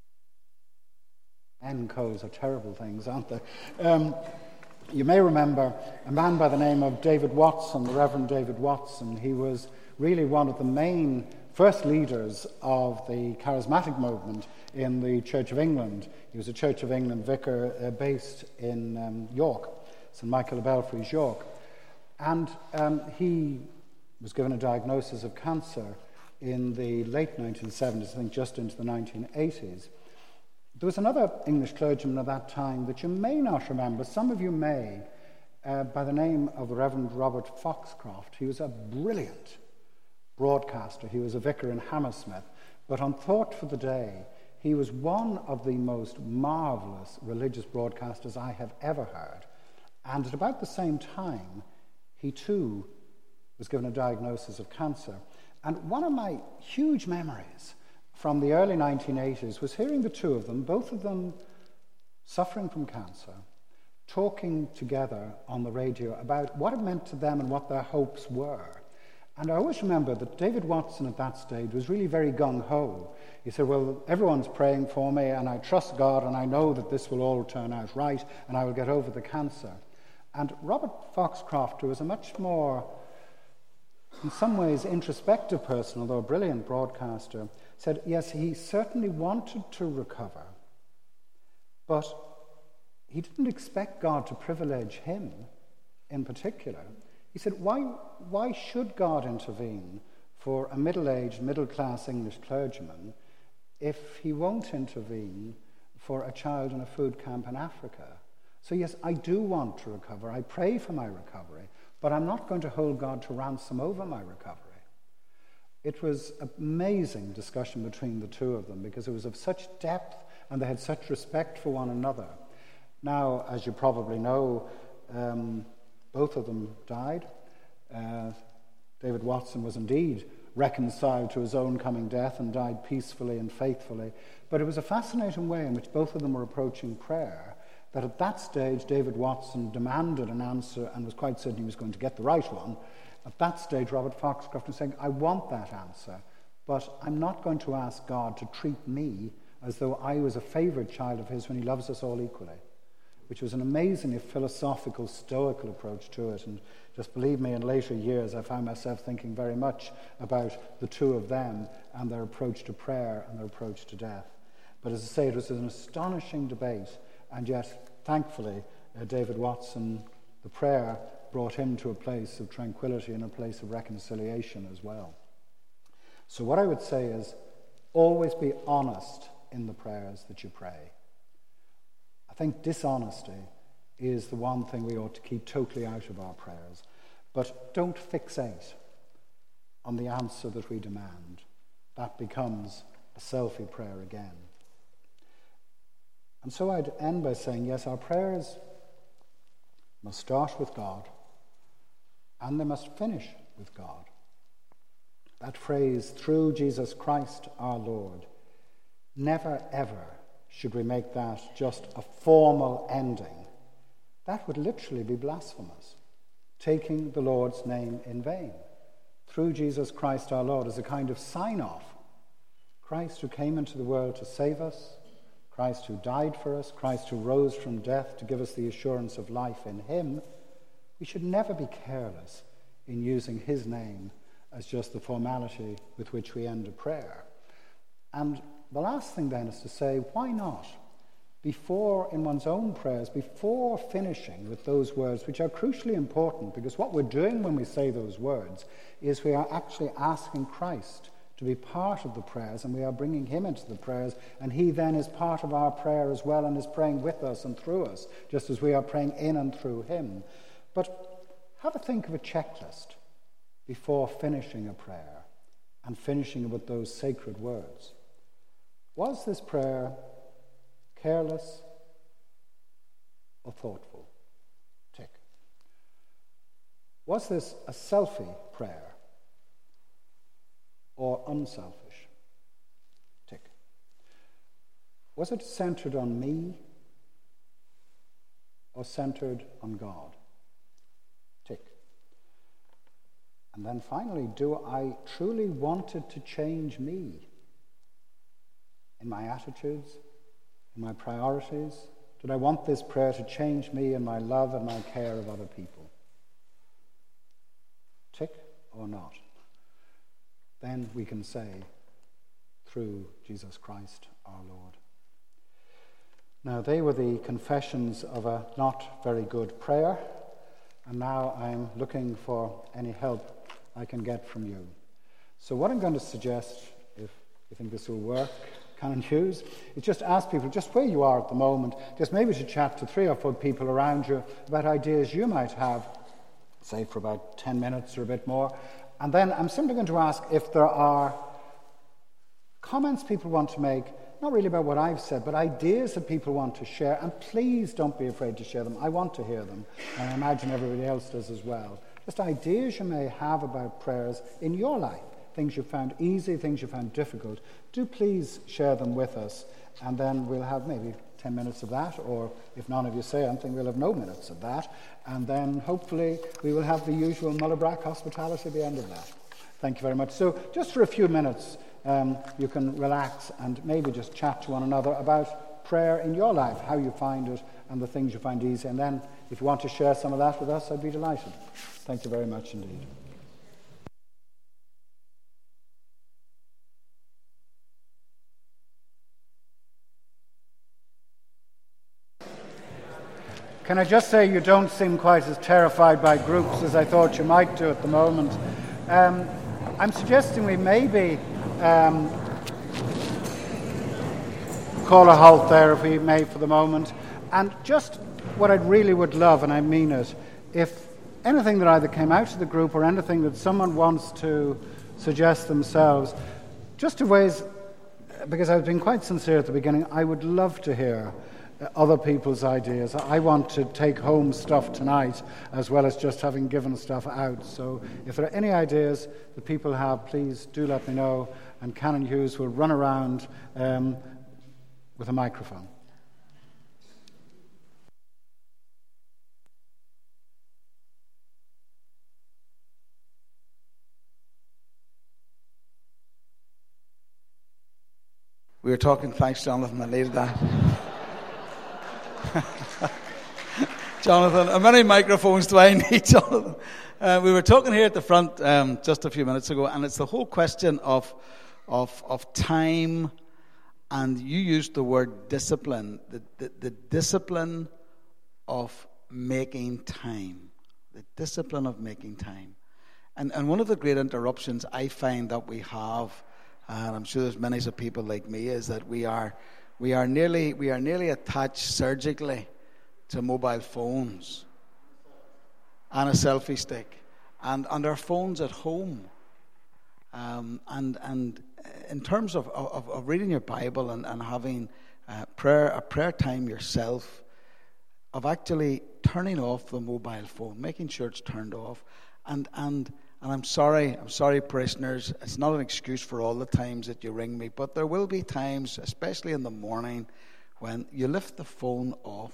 N codes are terrible things, aren't they? Um, you may remember a man by the name of David Watson, the Reverend David Watson. He was really one of the main first leaders of the charismatic movement in the Church of England. He was a Church of England vicar uh, based in um, York, Saint Michael of Belfries, York. And um, he was given a diagnosis of cancer in the late nineteen seventies, I think just into the nineteen eighties. There was another English clergyman at that time that you may not remember, some of you may, uh, by the name of the Reverend Robert Foxcroft. He was a brilliant broadcaster. He was a vicar in Hammersmith. But on Thought for the Day, he was one of the most marvellous religious broadcasters I have ever heard. And at about the same time, he too was given a diagnosis of cancer. And one of my huge memories from the early nineteen eighties was hearing the two of them, both of them suffering from cancer, talking together on the radio about what it meant to them and what their hopes were. And I always remember that David Watson at that stage was really very gung-ho. He said, well, everyone's praying for me and I trust God and I know that this will all turn out right and I will get over the cancer. And Robert Foxcroft, who was a much more, in some ways, introspective person, although a brilliant broadcaster, said, yes, he certainly wanted to recover, but he didn't expect God to privilege him in particular. He said, why, why should God intervene for a middle-aged, middle-class English clergyman if he won't intervene for a child in a food camp in Africa? So yes, I do want to recover. I pray for my recovery, but I'm not going to hold God to ransom over my recovery. It was an amazing discussion between the two of them because it was of such depth and they had such respect for one another. Now, as you probably know, um, both of them died. Uh, David Watson was indeed reconciled to his own coming death and died peacefully and faithfully. But it was a fascinating way in which both of them were approaching prayer, that at that stage David Watson demanded an answer and was quite certain he was going to get the right one. At that stage, Robert Foxcroft was saying, I want that answer, but I'm not going to ask God to treat me as though I was a favourite child of his when he loves us all equally, which was an amazingly philosophical, stoical approach to it. And just believe me, in later years, I found myself thinking very much about the two of them and their approach to prayer and their approach to death. But as I say, it was an astonishing debate, and yet, thankfully, uh, David Watson, the prayer brought him to a place of tranquility and a place of reconciliation as well. So what I would say is, always be honest in the prayers that you pray. I think dishonesty is the one thing we ought to keep totally out of our prayers. But don't fixate on the answer that we demand. That becomes a selfie prayer again. And so I'd end by saying, yes, our prayers must start with God, and they must finish with God. That phrase, through Jesus Christ our Lord, never ever should we make that just a formal ending. That would literally be blasphemous, taking the Lord's name in vain. Through Jesus Christ our Lord is a kind of sign-off. Christ who came into the world to save us, Christ who died for us, Christ who rose from death to give us the assurance of life in him. We should never be careless in using his name as just the formality with which we end a prayer. And the last thing then is to say, why not? Before, in one's own prayers, before finishing with those words, which are crucially important, because what we're doing when we say those words is we are actually asking Christ to be part of the prayers, and we are bringing him into the prayers, and he then is part of our prayer as well and is praying with us and through us, just as we are praying in and through him. But have a think of a checklist before finishing a prayer and finishing with those sacred words. Was this prayer careless or thoughtful? Tick. Was this a selfie prayer or unselfish? Tick. Was it centered on me or centered on God? Tick. And then finally, do I truly want it to change me in my attitudes, in my priorities? Did I want this prayer to change me in my love and my care of other people? Tick or not? Then we can say, through Jesus Christ our Lord. Now, they were the confessions of a not very good prayer, and now I'm looking for any help I can get from you. So what I'm going to suggest, if you think this will work, Canon Hughes, is just ask people, just where you are at the moment, just maybe to chat to three or four people around you about ideas you might have, say for about ten minutes or a bit more. And then I'm simply going to ask if there are comments people want to make, not really about what I've said, but ideas that people want to share. And please don't be afraid to share them. I want to hear them, and I imagine everybody else does as well. Just ideas you may have about prayers in your life, things you found easy, things you found difficult. Do please share them with us, and then we'll have maybe ten minutes of that, or if none of you say anything, we'll have no minutes of that, and then hopefully we will have the usual Mullabrack hospitality at the end of that. Thank you very much. So just for a few minutes, um, you can relax and maybe just chat to one another about prayer in your life, how you find it, and the things you find easy. And then if you want to share some of that with us, I'd be delighted. Thank you very much indeed. Can I just say you don't seem quite as terrified by groups as I thought you might do at the moment. Um, I'm suggesting we maybe um, call a halt there, if we may, for the moment. And just what I really would love, and I mean it, if anything that either came out of the group or anything that someone wants to suggest themselves, just to ways, because I've been quite sincere at the beginning, I would love to hear other people's ideas. I want to take home stuff tonight as well as just having given stuff out. So if there are any ideas that people have, please do let me know, and Canon Hughes will run around um, with a microphone. We were talking, thanks Jonathan, I needed that. Jonathan, how many microphones do I need, Jonathan? Uh, we were talking here at the front um, just a few minutes ago, and it's the whole question of, of, of time, and you used the word discipline, the, the, the discipline of making time. the discipline of making time. And, and one of the great interruptions I find that we have, and I'm sure there's many of people like me, is that we are we are nearly we are nearly attached surgically to mobile phones and a selfie stick, and, and our phones at home. Um, and and in terms of, of, of reading your Bible and, and having uh, prayer a prayer time yourself, of actually turning off the mobile phone, making sure it's turned off, and and and I'm sorry, I'm sorry, parishioners. It's not an excuse for all the times that you ring me, but there will be times, especially in the morning, when you lift the phone off,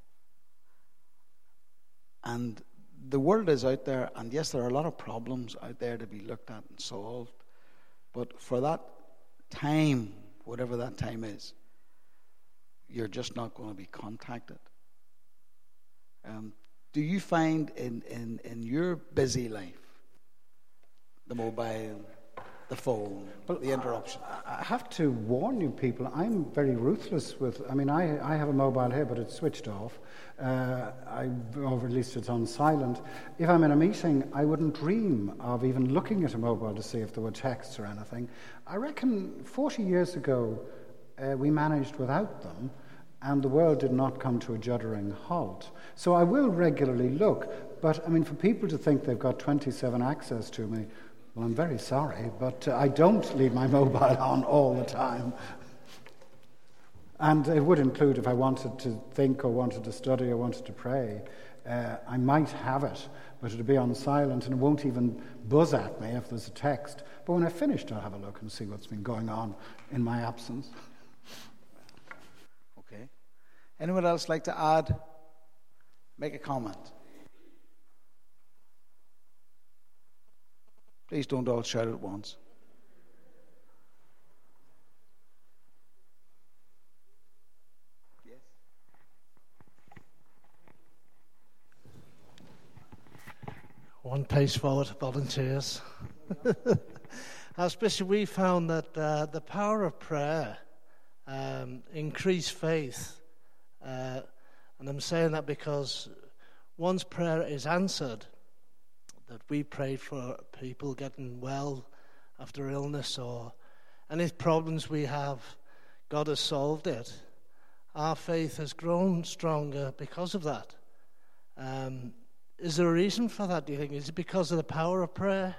and the world is out there, and yes, there are a lot of problems out there to be looked at and solved, but for that time, whatever that time is, you're just not going to be contacted. Um, do you find in, in, in your busy life, the mobile, the phone, well, the interruption? I, I have to warn you people, I'm very ruthless with, I mean, I, I have a mobile here, but it's switched off. Uh, I, or at least it's on silent. If I'm in a meeting, I wouldn't dream of even looking at a mobile to see if there were texts or anything. I reckon forty years ago, uh, we managed without them, and the world did not come to a juddering halt. So I will regularly look, but I mean, for people to think they've got twenty-seven access to me, well, I'm very sorry, but uh, I don't leave my mobile on all the time. And it would include if I wanted to think or wanted to study or wanted to pray, uh, I might have it, but it'll be on silent and it won't even buzz at me if there's a text. But when I've finished, I'll have a look and see what's been going on in my absence. Okay. Anyone else like to add? Make a comment. Please don't all shout at once. Yes. One pace forward, volunteers. As Bishop, we found that uh, the power of prayer um, increased faith. Uh, and I'm saying that because once prayer is answered, that we prayed for people getting well after illness or any problems we have, God has solved it. Our faith has grown stronger because of that. Um, is there a reason for that, do you think? Is it because of the power of prayer?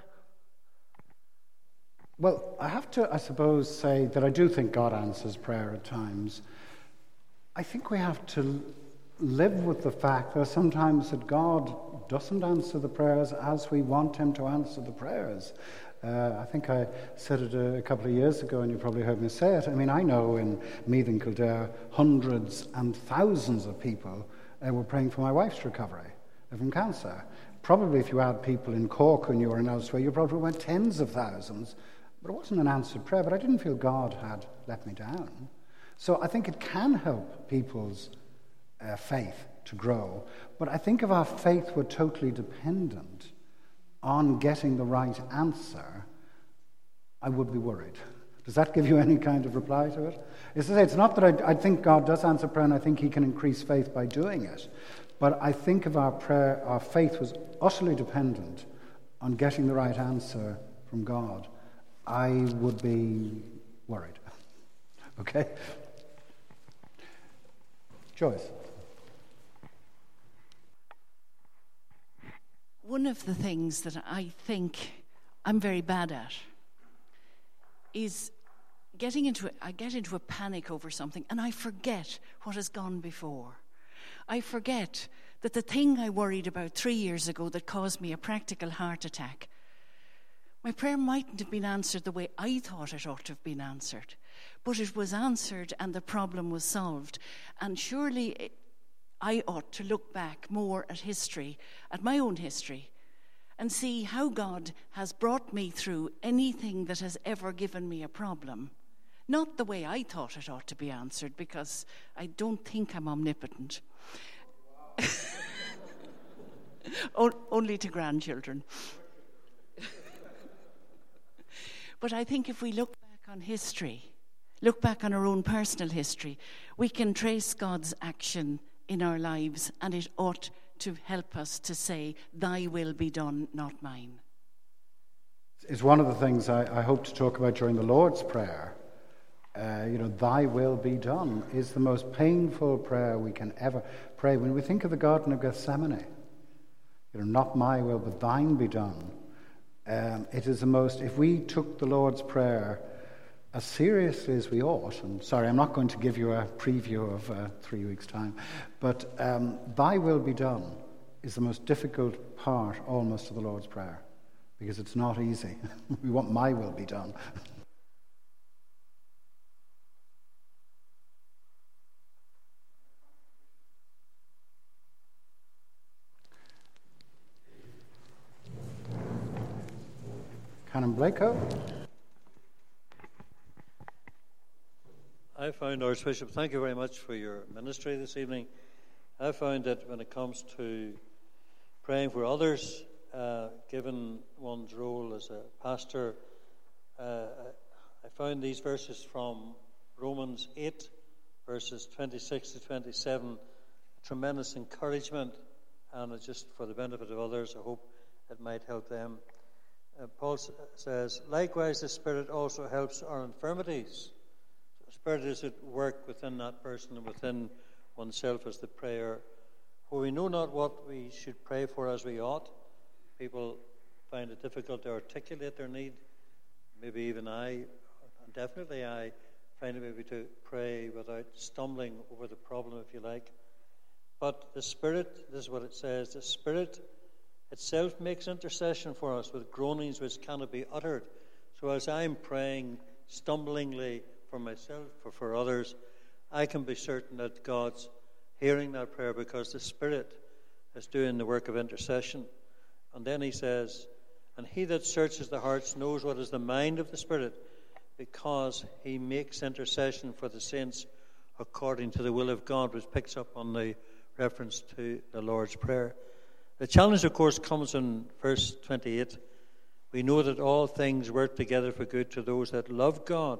Well, I have to, I suppose, say that I do think God answers prayer at times. I think we have to live with the fact that sometimes that God doesn't answer the prayers as we want him to answer the prayers. Uh, I think I said it a, a couple of years ago, and you probably heard me say it. I mean, I know in Meath and Kildare, hundreds and thousands of people uh, were praying for my wife's recovery from cancer. Probably if you add people in Cork and you were in elsewhere, you probably went tens of thousands. But it wasn't an answered prayer, but I didn't feel God had let me down. So I think it can help people's Uh, faith to grow. But I think if our faith were totally dependent on getting the right answer, I would be worried. Does that give you any kind of reply to it? It's to say, it's not that I, I think God does answer prayer and I think he can increase faith by doing it, but I think if our prayer, our faith was utterly dependent on getting the right answer from God, I would be worried. Okay? Joyce. One of the things that I think I'm very bad at is getting into I get into a panic over something and I forget what has gone before. I forget that the thing I worried about three years ago that caused me a practical heart attack, my prayer mightn't have been answered the way I thought it ought to have been answered, but it was answered and the problem was solved. And surely it, I ought to look back more at history, at my own history, and see how God has brought me through anything that has ever given me a problem. Not the way I thought it ought to be answered, because I don't think I'm omnipotent. o- only to grandchildren. But I think if we look back on history, look back on our own personal history, we can trace God's action in our lives, and it ought to help us to say, thy will be done, not mine. It's one of the things I, I hope to talk about during the Lord's Prayer. Uh, you know, thy will be done is the most painful prayer we can ever pray. When we think of the Garden of Gethsemane, you know, not my will, but thine be done. Um, it is the most, if we took the Lord's Prayer as seriously as we ought, and sorry, I'm not going to give you a preview of uh, three weeks' time, but um, thy will be done is the most difficult part almost of the Lord's Prayer, because it's not easy. We want my will be done. Canon Blako. I found, Archbishop, thank you very much for your ministry this evening. I found that when it comes to praying for others, uh, given one's role as a pastor, uh, I found these verses from Romans eight, verses twenty-six to twenty-seven, tremendous encouragement, and it's just for the benefit of others. I hope it might help them. Uh, Paul says, likewise the Spirit also helps our infirmities. The Spirit is at work within that person and within oneself as the prayer. For we know not what we should pray for as we ought. People find it difficult to articulate their need. Maybe even I, and definitely I, find it maybe to pray without stumbling over the problem, if you like. But the Spirit, this is what it says, the Spirit itself makes intercession for us with groanings which cannot be uttered. So as I'm praying stumblingly for myself or for others, I can be certain that God's hearing that prayer because the Spirit is doing the work of intercession. And then he says, and he that searches the hearts knows what is the mind of the Spirit, because he makes intercession for the saints according to the will of God, which picks up on the reference to the Lord's Prayer. The challenge, of course, comes in verse twenty-eight. We know that all things work together for good to those that love God,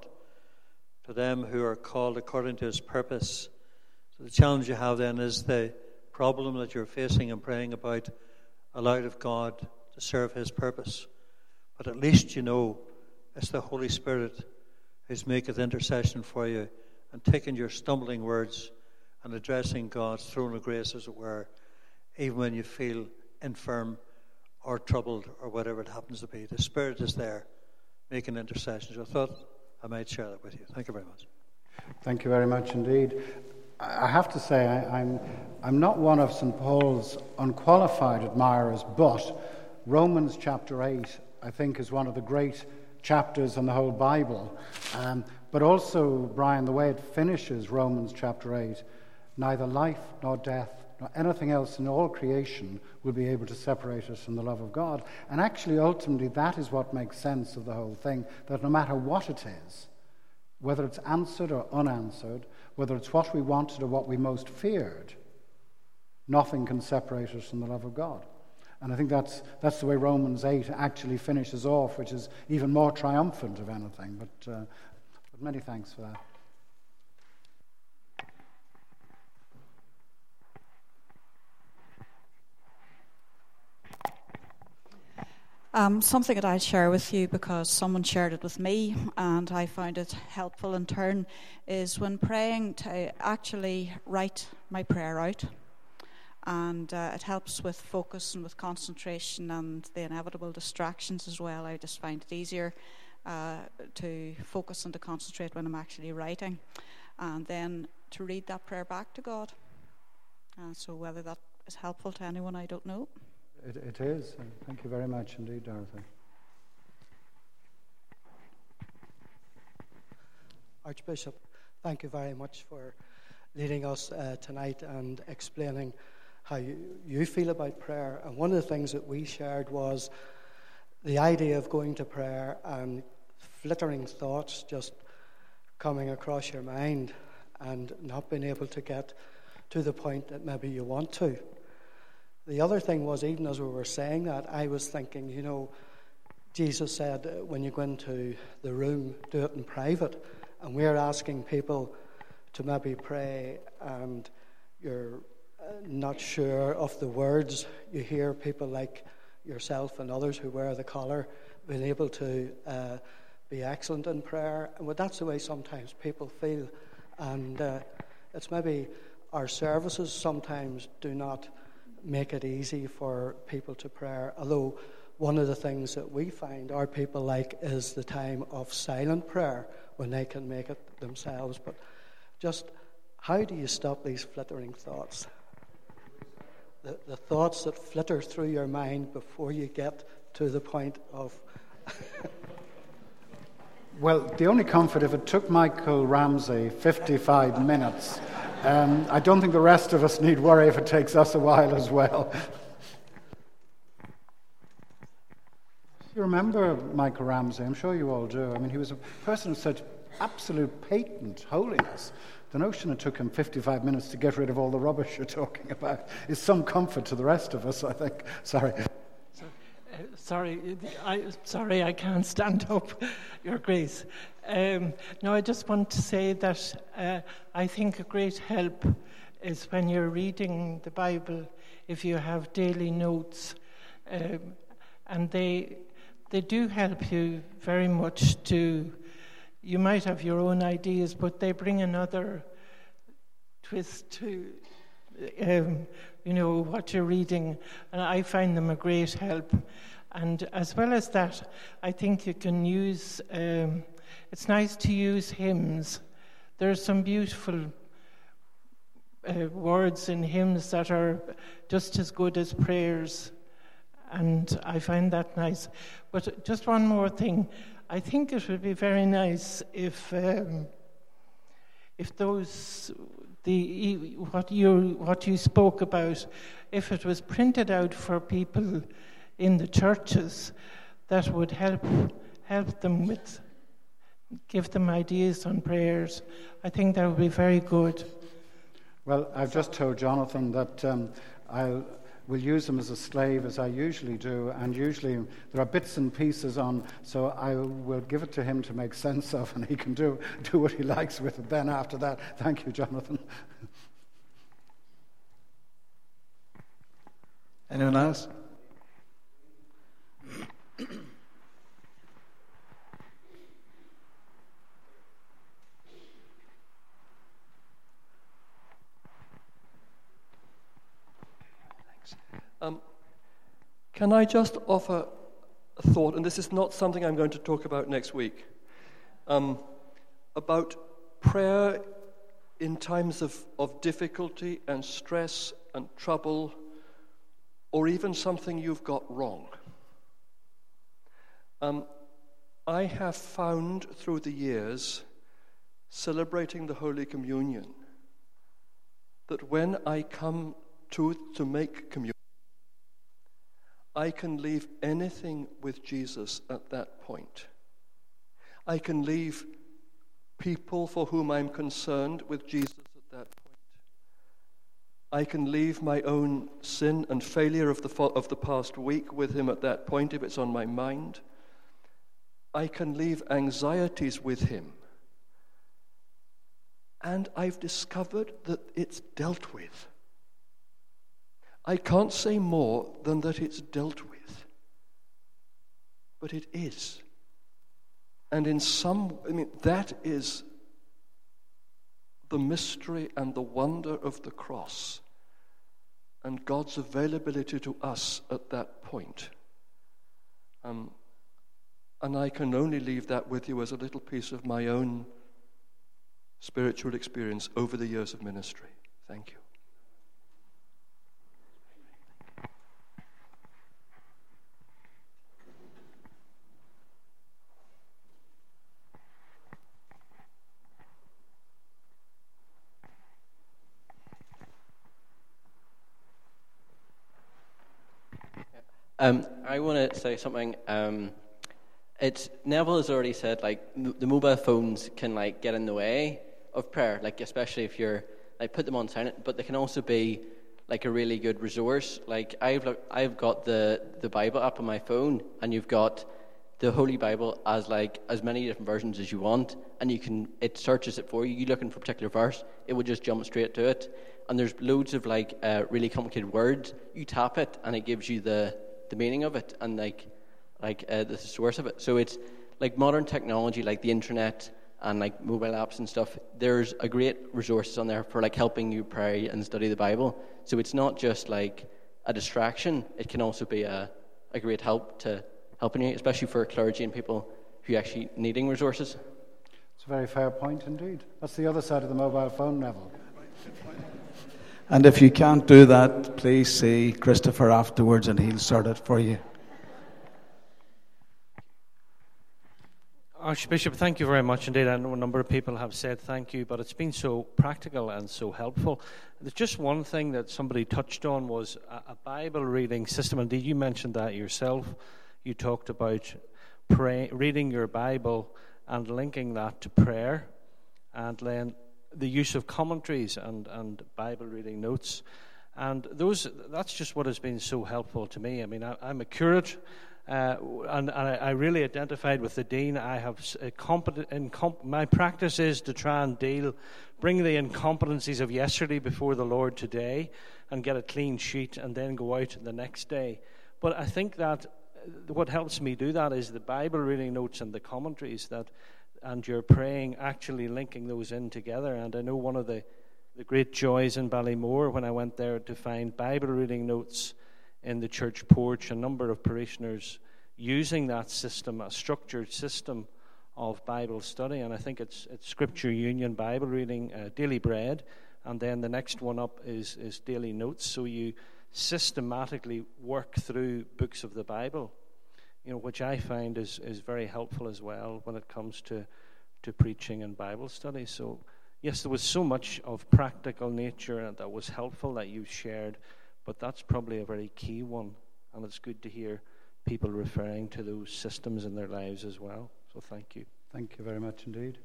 to them who are called according to his purpose. So the challenge you have then is the problem that you're facing and praying about allowed of God to serve his purpose. But at least you know it's the Holy Spirit who's maketh intercession for you and taking your stumbling words and addressing God's throne of grace, as it were, even when you feel infirm or troubled or whatever it happens to be. The Spirit is there making intercessions. I thought I might share that with you. Thank you very much. Thank you very much indeed. I have to say, I, I'm, I'm not one of Saint Paul's unqualified admirers, but Romans chapter eight, I think, is one of the great chapters in the whole Bible. Um, but also, Brian, the way it finishes Romans chapter eight, neither life nor death nor anything else in all creation will be able to separate us from the love of God. And actually, ultimately, that is what makes sense of the whole thing, that no matter what it is, whether it's answered or unanswered, whether it's what we wanted or what we most feared, nothing can separate us from the love of God. And I think that's that's the way Romans eight actually finishes off, which is even more triumphant, if anything. But, uh, but many thanks for that. Um, something that I'll share with you because someone shared it with me and I found it helpful in turn is when praying to actually write my prayer out, and uh, it helps with focus and with concentration and the inevitable distractions as well. I just find it easier uh, to focus and to concentrate when I'm actually writing, and then to read that prayer back to God. Uh, so whether that is helpful to anyone, I don't know. It, it is. Thank you very much indeed, Dorothy. Archbishop, thank you very much for leading us uh, tonight and explaining how you, you feel about prayer. And one of the things that we shared was the idea of going to prayer and flittering thoughts just coming across your mind and not being able to get to the point that maybe you want to. The other thing was, even as we were saying that, I was thinking, you know, Jesus said, when you go into the room, do it in private. And we're asking people to maybe pray and you're not sure of the words. You hear people like yourself and others who wear the collar being able to uh, be excellent in prayer. And well, that's the way sometimes people feel. And uh, it's maybe our services sometimes do not make it easy for people to pray. Although one of the things that we find our people like is the time of silent prayer when they can make it themselves. But just how do you stop these flittering thoughts? The, the thoughts that flitter through your mind before you get to the point of... Well, the only comfort, if it took Michael Ramsey fifty-five minutes, um, I don't think the rest of us need worry if it takes us a while as well. You remember Michael Ramsey? I'm sure you all do. I mean, he was a person of such absolute patent holiness. The notion it took him fifty-five minutes to get rid of all the rubbish you're talking about is some comfort to the rest of us, I think. Sorry. Uh, sorry, I, sorry, I can't stand up, Your Grace. Um, no, I just want to say that uh, I think a great help is when you're reading the Bible, if you have daily notes, um, and they they do help you very much to. You might have your own ideas, but they bring another twist to, um, you know, what you're reading, and I find them a great help. And as well as that, I think you can use, um, it's nice to use hymns. There are some beautiful uh, words in hymns that are just as good as prayers, and I find that nice. But just one more thing. I think it would be very nice if um, if those the what you what you spoke about, if it was printed out for people in the churches, that would help help them with give them ideas on prayers. I think that would be very good. Well, I've just told Jonathan that um, I'll. We'll use them as a slave, as I usually do, and usually there are bits and pieces on, so I will give it to him to make sense of, and he can do, do what he likes with it then after that. Thank you, Jonathan. Anyone else? Um, can I just offer a thought, and this is not something I'm going to talk about next week, um, about prayer in times of, of difficulty and stress and trouble, or even something you've got wrong. Um, I have found through the years, celebrating the Holy Communion, that when I come to to make communion, I can leave anything with Jesus at that point. I can leave people for whom I'm concerned with Jesus at that point. I can leave my own sin and failure of the of the past week with him at that point if it's on my mind. I can leave anxieties with him. And I've discovered that it's dealt with. I can't say more than that it's dealt with. But it is. And in some, I mean, that is the mystery and the wonder of the cross and God's availability to us at that point. Um, and I can only leave that with you as a little piece of my own spiritual experience over the years of ministry. Thank you. Um, I want to say something. Um, it's Neville has already said, like, m- the mobile phones can like get in the way of prayer, like especially if you're like put them on silent. But they can also be like a really good resource. Like I've I've got the the Bible app on my phone, and you've got the Holy Bible as like as many different versions as you want, and you can it searches it for you. You're looking for a particular verse, it would just jump straight to it. And there's loads of like uh, really complicated words. You tap it, and it gives you the, the meaning of it and like like uh, the source of it. So it's like modern technology, like the internet and like mobile apps and stuff. There's a great resources on there for like helping you pray and study the Bible. So it's not just like a distraction. It can also be a, a great help to helping you, especially for clergy and people who are actually needing resources. It's a very fair point indeed. That's the other side of the mobile phone, Neville. And if you can't do that, please see Christopher afterwards and he'll sort it for you. Archbishop, thank you very much indeed. I know a number of people have said thank you, but it's been so practical and so helpful. There's just one thing that somebody touched on was a, a Bible reading system. Indeed, you mentioned that yourself. You talked about pray, reading your Bible and linking that to prayer, and then the use of commentaries and, and Bible reading notes. And those that's just what has been so helpful to me. I mean, I, I'm a curate. Uh, and, and I, I really identified with the dean. I have a competent, incom- my practice is to try and deal, bring the incompetencies of yesterday before the Lord today, and get a clean sheet, and then go out the next day. But I think that what helps me do that is the Bible reading notes and the commentaries that, and you're praying, actually linking those in together. And I know one of the the great joys in Ballymore when I went there to find Bible reading notes in the church porch, a number of parishioners using that system, a structured system of Bible study. And I think it's it's Scripture Union Bible reading, uh, daily bread, and then the next one up is is daily notes. So you systematically work through books of the Bible, you know, which I find is is very helpful as well when it comes to to preaching and Bible study. So yes, there was so much of practical nature that was helpful that you shared. But that's probably a very key one, and it's good to hear people referring to those systems in their lives as well. So thank you. Thank you very much indeed.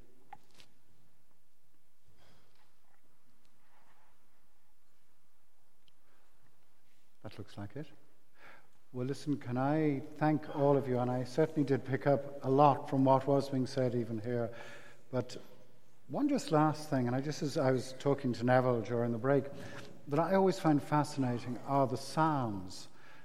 That looks like it. Well, listen, can I thank all of you, and I certainly did pick up a lot from what was being said even here, but one just last thing, and I just as I was talking to Neville during the break, that I always find fascinating are the Psalms.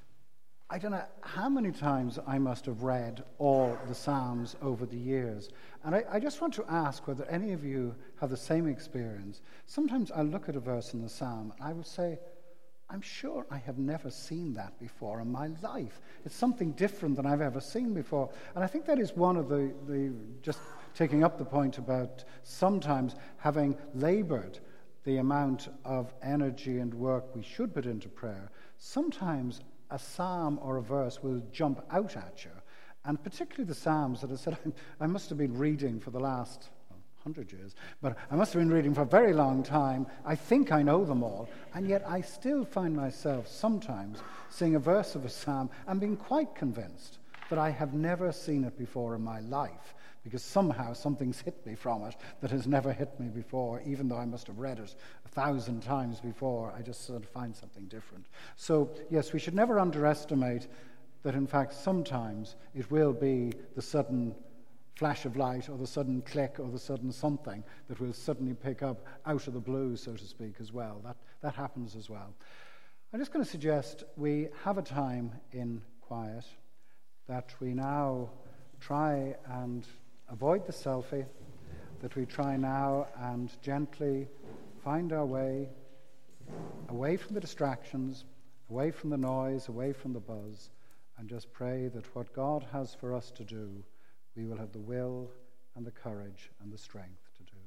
I don't know how many times I must have read all the Psalms over the years. And I, I just want to ask whether any of you have the same experience. Sometimes I look at a verse in the Psalm and I will say, I'm sure I have never seen that before in my life. It's something different than I've ever seen before. And I think that is one of the, the just taking up the point about sometimes having labored the amount of energy and work we should put into prayer, sometimes a psalm or a verse will jump out at you. And particularly the Psalms that I said I must have been reading for the last well, hundred years, but I must have been reading for a very long time. I think I know them all, and yet I still find myself sometimes seeing a verse of a psalm and being quite convinced that I have never seen it before in my life, because somehow something's hit me from it that has never hit me before, even though I must have read it a thousand times before. I just sort of find something different. So, yes, we should never underestimate that, in fact, sometimes it will be the sudden flash of light or the sudden click or the sudden something that we'll suddenly pick up out of the blue, so to speak, as well. That, that happens as well. I'm just going to suggest we have a time in quiet, that we now try and avoid the selfie, that we try now and gently find our way away from the distractions, away from the noise, away from the buzz, and just pray that what God has for us to do, we will have the will and the courage and the strength to do.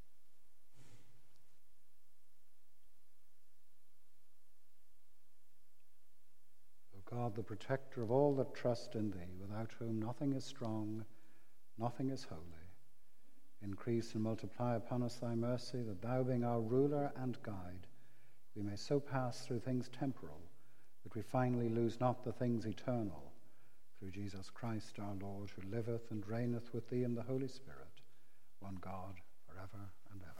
O God, the protector of all that trust in thee, without whom nothing is strong, nothing is holy. Increase and multiply upon us thy mercy, that thou, being our ruler and guide, we may so pass through things temporal, that we finally lose not the things eternal, through Jesus Christ our Lord, who liveth and reigneth with thee in the Holy Spirit, one God, forever and ever.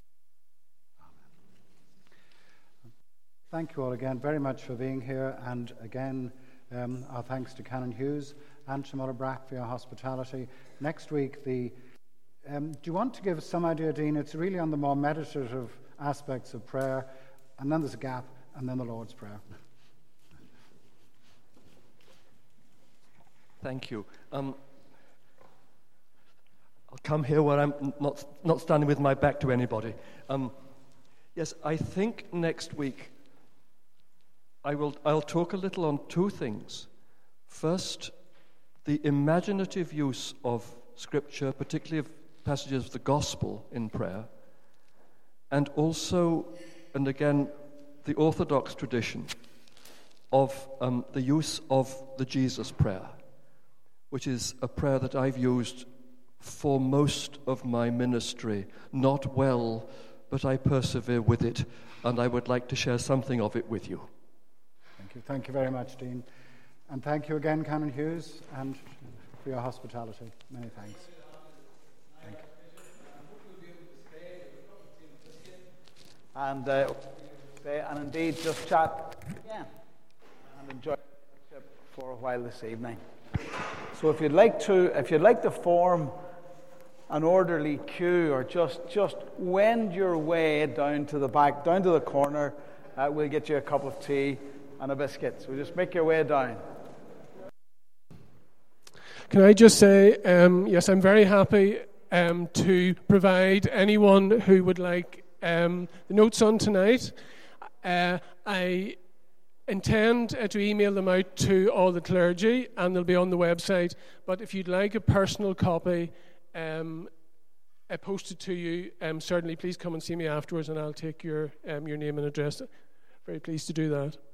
Amen. Thank you all again very much for being here, and again, Um, our thanks to Canon Hughes and to Mother Brack for your hospitality. Next week, the um, do you want to give some idea, Dean? It's really on the more meditative aspects of prayer, and then there's a gap, and then the Lord's Prayer. Thank you. Um, I'll come here where I'm not not standing with my back to anybody. Um, yes, I think next week I will. I'll talk a little on two things. First, the imaginative use of Scripture, particularly of passages of the Gospel in prayer, and also, and again, the Orthodox tradition of um, the use of the Jesus Prayer, which is a prayer that I've used for most of my ministry. Not well, but I persevere with it, and I would like to share something of it with you. Thank you. Thank you very much, Dean. And thank you again, Canon Hughes, and for your hospitality. Many thanks. Thank you. And, uh, and indeed, just chat again and enjoy for a while this evening. So if you'd like to, if you'd like to form an orderly queue, or just just wend your way down to the back, down to the corner, uh, we'll get you a cup of tea and a biscuit. So just make your way down. Can I just say, um, yes, I'm very happy um, to provide anyone who would like um, the notes on tonight. Uh, I intend uh, to email them out to all the clergy, and they'll be on the website. But if you'd like a personal copy um, uh, posted to you, um, certainly please come and see me afterwards, and I'll take your um, your name and address. Very pleased to do that.